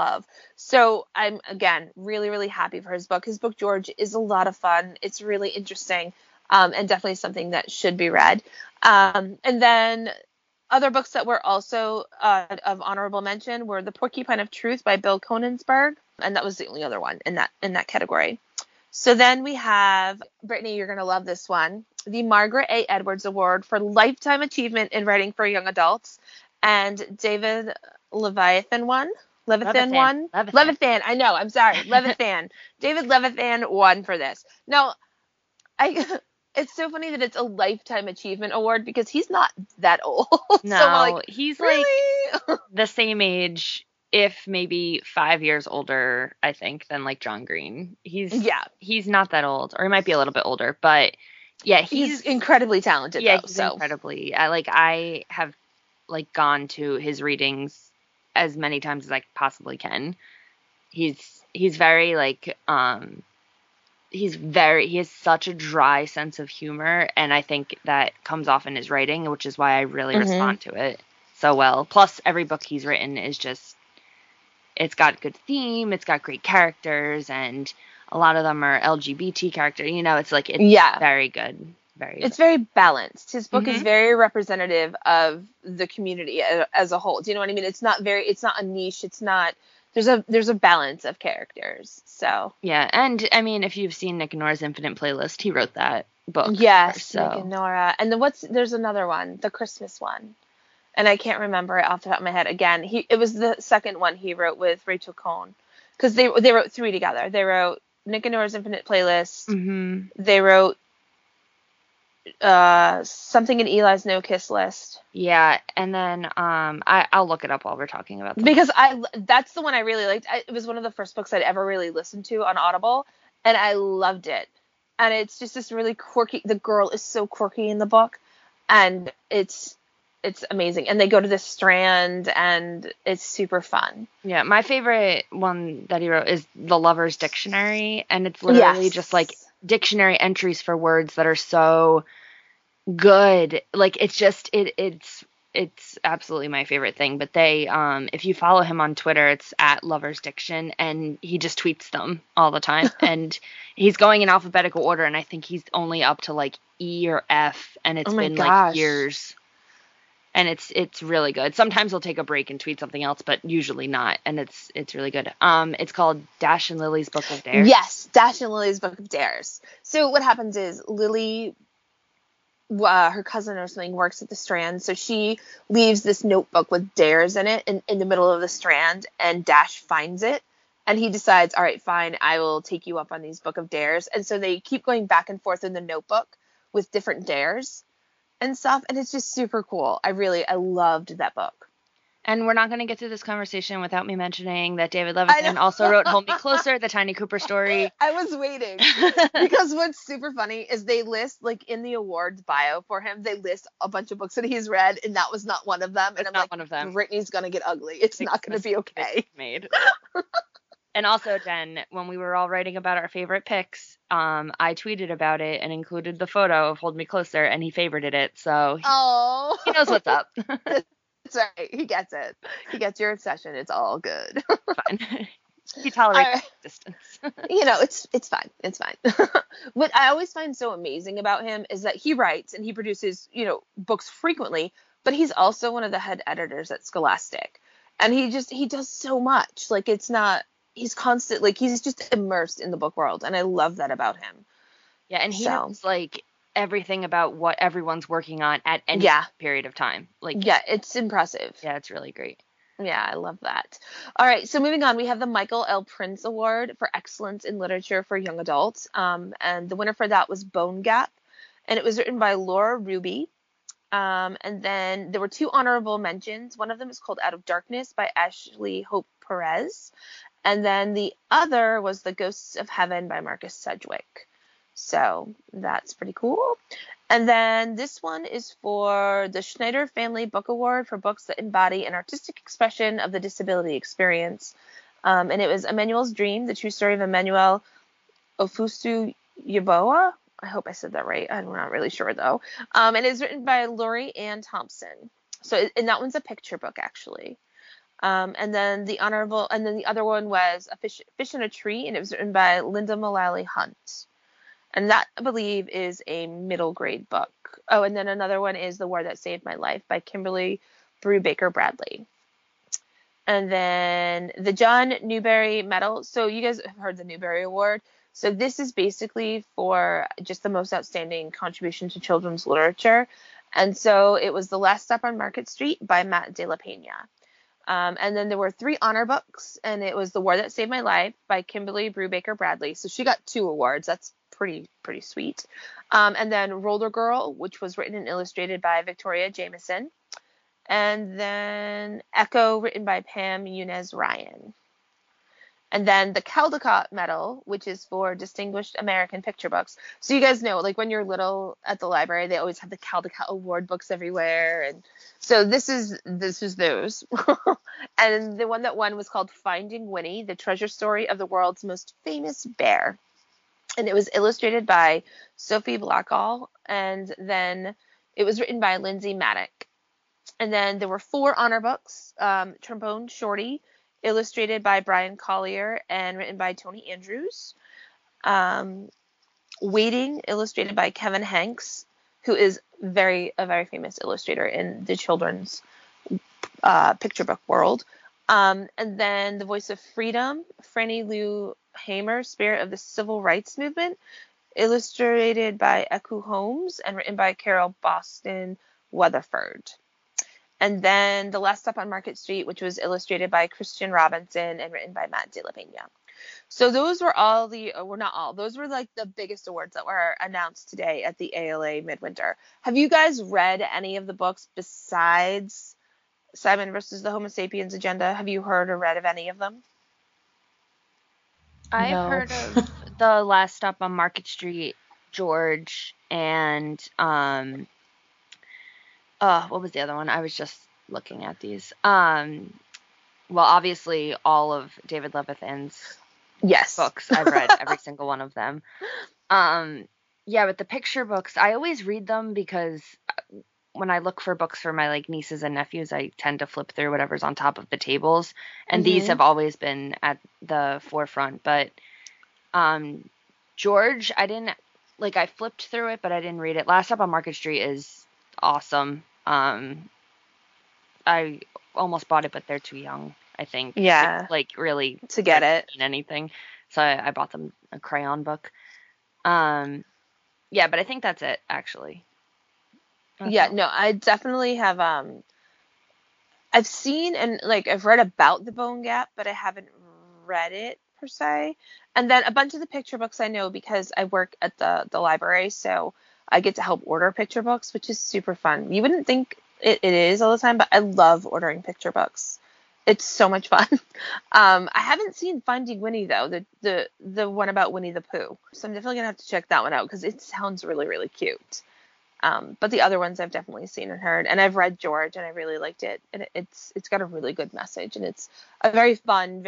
So I'm, again, really, really happy for his book. His book, George, is a lot of fun. It's really interesting and definitely something that should be read. And then other books that were also of honorable mention were The Porcupine of Truth by Bill Konigsberg, And that was the only other one in that category. So then we have, Brittany, you're going to love this one, the Margaret A. Edwards Award for Lifetime Achievement in Writing for Young Adults. And David Levithan won. Levithan. I know. I'm sorry. Levithan. David Levithan won for this. Now, it's so funny that it's a Lifetime Achievement Award because he's not that old. No, so like, he's really? like the same age, if maybe 5 years older, I think, than like John Green. He's not that old, or he might be a little bit older, but yeah, he's incredibly talented. Yeah, though, he's so. incredibly. I have like gone to his readings as many times as I possibly can. He's very like he has such a dry sense of humor, and I think that comes off in his writing, which is why I really respond to it so well. Plus, every book he's written is just, it's got good theme, it's got great characters, and a lot of them are LGBT characters. It's like, it's very good. It's very balanced. His book is very representative of the community as a whole. Do you know what I mean? It's not a niche. It's not, there's a balance of characters. So yeah, and I mean, if you've seen Nick and Nora's Infinite Playlist, he wrote that book. Yes, Nick and Nora. And there's another one, the Christmas one, and I can't remember it off the top of my head. Again, it was the second one he wrote with Rachel Cohn, because they wrote 3 together. They wrote Nick and Nora's Infinite Playlist. They wrote something in Eli's No Kiss List. Yeah, and then I'll look it up while we're talking about this. Because that's the one I really liked. It was one of the first books I'd ever really listened to on Audible, and I loved it. And it's just this really quirky, the girl is so quirky in the book, and it's amazing. And they go to this strand, and it's super fun. Yeah, my favorite one that he wrote is The Lover's Dictionary, and it's literally just like dictionary entries for words that are so good. Like, it's just it's absolutely my favorite thing. But they if you follow him on Twitter, it's @LoversDiction, and he just tweets them all the time. And he's going in alphabetical order, and I think he's only up to like E or F, and it's been like years. And it's really good. Sometimes he'll take a break and tweet something else, but usually not. And it's really good. It's called Dash and Lily's Book of Dares. Yes, Dash and Lily's Book of Dares. So what happens is Lily, her cousin or something, works at the Strand. So she leaves this notebook with dares in it in the middle of the Strand, and Dash finds it. And he decides, all right, fine, I will take you up on these Book of Dares. And so they keep going back and forth in the notebook with different dares and stuff, and it's just super cool. I loved that book. And we're not going to get through this conversation without me mentioning that David Levithan also wrote Hold Me Closer, the Tiny Cooper story. I was waiting. Because what's super funny is they list, like, in the awards bio for him, they list a bunch of books that he's read, and that was not one of them. And I'm not one of them. Brittany's going to get ugly. It's not going to be okay. Made. And also, Jen, when we were all writing about our favorite picks, I tweeted about it and included the photo of Hold Me Closer, and he favorited it, so he knows what's up. That's right. He gets it. He gets your obsession. It's all good. Fine. He tolerates distance. It's fine. It's fine. What I always find so amazing about him is that he writes and he produces, books frequently, but he's also one of the head editors at Scholastic. And he does so much. Like, it's not... He's constant, like, he's just immersed in the book world, and I love that about him. Yeah, and he knows, like, everything about what everyone's working on at any period of time. Like, yeah, it's impressive. Yeah, it's really great. Yeah, I love that. All right, so moving on, we have the Michael L. Prince Award for Excellence in Literature for Young Adults, and the winner for that was Bone Gap, and it was written by Laura Ruby. And then there were 2 honorable mentions. One of them is called Out of Darkness by Ashley Hope Perez. And then the other was The Ghosts of Heaven by Marcus Sedgwick. So that's pretty cool. And then this one is for the Schneider Family Book Award for books that embody an artistic expression of the disability experience. And it was Emmanuel's Dream, the true story of Emmanuel Ofusu Yeboah. I hope I said that right. I'm not really sure, though. And it's written by Laurie Ann Thompson. And that one's a picture book, actually. And then the other one was A Fish in a Tree, and it was written by Linda Mullally Hunt. And that, I believe, is a middle grade book. Oh, and then another one is The War That Saved My Life by Kimberly Brubaker Bradley. And then the John Newbery Medal. So you guys have heard the Newbery Award. So this is basically for just the most outstanding contribution to children's literature. And so it was The Last Stop on Market Street by Matt de la Pena. And then there were 3 honor books, and it was The War That Saved My Life by Kimberly Brubaker Bradley. So she got 2 awards. That's pretty sweet. And then Roller Girl, which was written and illustrated by Victoria Jameson. And then Echo, written by Pam Yunez Ryan. And then the Caldecott Medal, which is for Distinguished American Picture Books. So you guys know, like when you're little at the library, they always have the Caldecott Award books everywhere. And so this is those. And the one that won was called Finding Winnie, the treasure story of the world's most famous bear. And it was illustrated by Sophie Blackall. And then it was written by Lindsay Maddock. And then there were 4 honor books, Trombone Shorty, illustrated by Brian Collier and written by Tony Andrews. Waiting, illustrated by Kevin Hanks, who is a very famous illustrator in the children's picture book world. And then The Voice of Freedom, Franny Lou Hamer, Spirit of the Civil Rights Movement, illustrated by Eku Holmes and written by Carol Boston Weatherford. And then The Last Stop on Market Street, which was illustrated by Christian Robinson and written by Matt de la Pena. So those were those were like the biggest awards that were announced today at the ALA Midwinter. Have you guys read any of the books besides Simon versus the Homo Sapiens Agenda? Have you heard or read of any of them? I've heard of The Last Stop on Market Street, George, and what was the other one? I was just looking at these. Well, obviously, all of David Levithan's books. I've read every single one of them. Yeah, but the picture books, I always read them because when I look for books for my like nieces and nephews, I tend to flip through whatever's on top of the tables, and these have always been at the forefront. But George, I flipped through it, but I didn't read it. Last Stop on Market Street is awesome. I almost bought it, but they're too young, I think. Yeah. Really to get it. Anything. So I bought them a crayon book. Yeah, but I think that's it, actually. No, I definitely have, I've seen and I've read about the Bone Gap, but I haven't read it per se. And then a bunch of the picture books I know because I work at the library, so I get to help order picture books, which is super fun. You wouldn't think it is all the time, but I love ordering picture books. It's so much fun. I haven't seen Finding Winnie though, the one about Winnie the Pooh. So I'm definitely gonna have to check that one out because it sounds really, really cute. But the other ones I've definitely seen and heard, and I've read George and I really liked it. And it's got a really good message, and it's a very fun,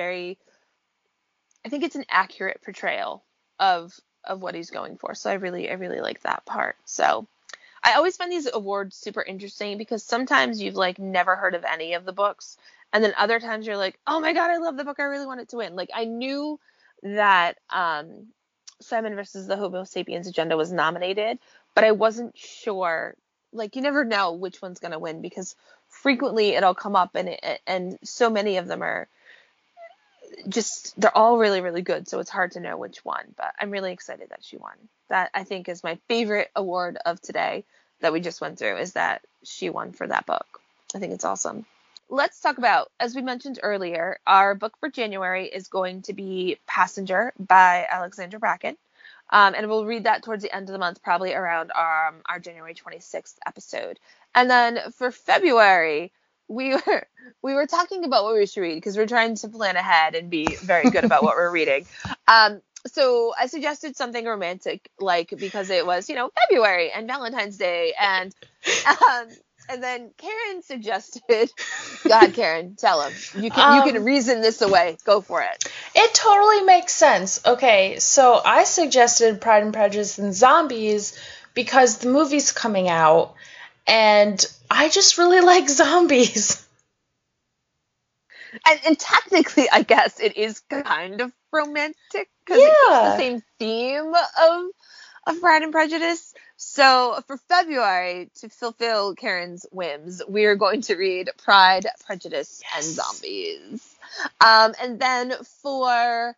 I think it's an accurate portrayal of what he's going for. So I really like that part. So I always find these awards super interesting because sometimes you've never heard of any of the books. And then other times you're like, oh my God, I love the book. I really want it to win. I knew that Simon versus the Homo Sapiens Agenda was nominated, but I wasn't sure. You never know which one's going to win because frequently it'll come up and so many of them are they're all really, really good. So it's hard to know which one, but I'm really excited that she won. That I think is my favorite award of today that we just went through, is that she won for that book. I think it's awesome. Let's talk about, as we mentioned earlier, our book for January is going to be Passenger by Alexandra Bracken. And we'll read that towards the end of the month, probably around our January 26th episode. And then for February, we were talking about what we should read because we're trying to plan ahead and be very good about what we're reading. So I suggested something romantic, because it was, February and Valentine's Day, and then Karen suggested, God, Karen, tell him. You can reason this away. Go for it. It totally makes sense. Okay, so I suggested Pride and Prejudice and Zombies because the movie's coming out, and I just really like zombies. And technically, I guess it is kind of romantic because it keeps the same theme of Pride and Prejudice. So for February, to fulfill Karen's whims, we are going to read Pride, Prejudice, and Zombies. And then for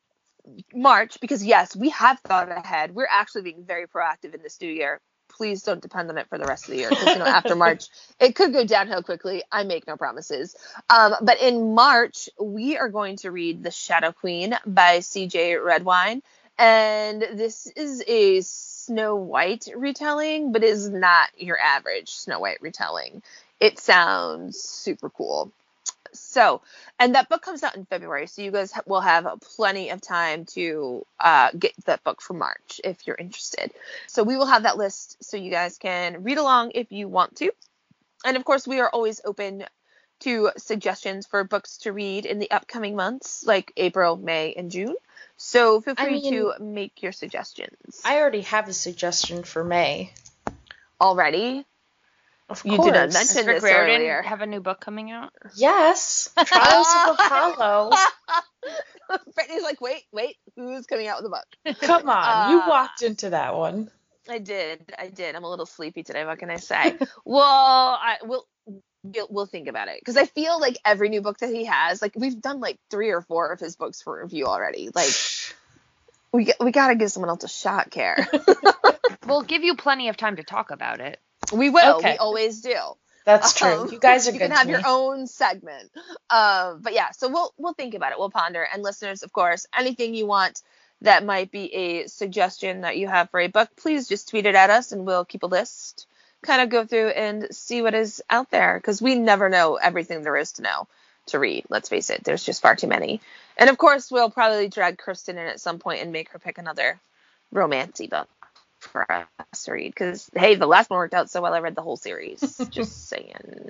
March, because yes, we have thought ahead. We're actually being very proactive in this new year. Please don't depend on it for the rest of the year, because after March it could go downhill quickly. I make no promises. But in March we are going to read The Shadow Queen by C.J. Redwine, and this is a Snow White retelling, but is not your average Snow White retelling. It sounds super cool. So, and that book comes out in February, so you guys will have plenty of time to get that book for March if you're interested. So we will have that list so you guys can read along if you want to. And of course, we are always open to suggestions for books to read in the upcoming months, like April, May, and June. So feel free to make your suggestions. I already have a suggestion for May. Already? Of you course. did not mention Does Rick this Riordan earlier. have a new book coming out? Yes. Trials of Apollo. Brittany's like, wait, who's coming out with a book? Come on, you walked into that one. I did. I'm a little sleepy today. What can I say? Well, we'll think about it, because I feel like every new book that he has, like we've done like 3 or 4 of his books for review already. Like we gotta give someone else a shot, Care. We'll give you plenty of time to talk about it. We will. Okay. We always do. That's true. You guys are good. You can have your own segment. But yeah, so we'll think about it. We'll ponder. And listeners, of course, anything you want that might be a suggestion that you have for a book, please just tweet it at us and we'll keep a list. Kind of go through and see what is out there, because we never know everything there is to know to read. Let's face it, there's just far too many. And of course, we'll probably drag Kristen in at some point and make her pick another romancy book for us to read, because hey, the last one worked out so well I read the whole series. Just saying.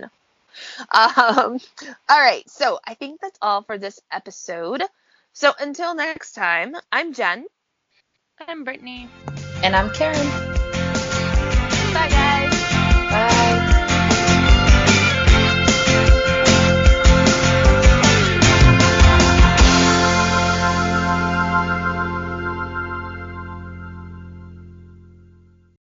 All right, so I think that's all for this episode. So until next time, I'm Jen. I'm Brittany. And I'm Karen. Bye guys.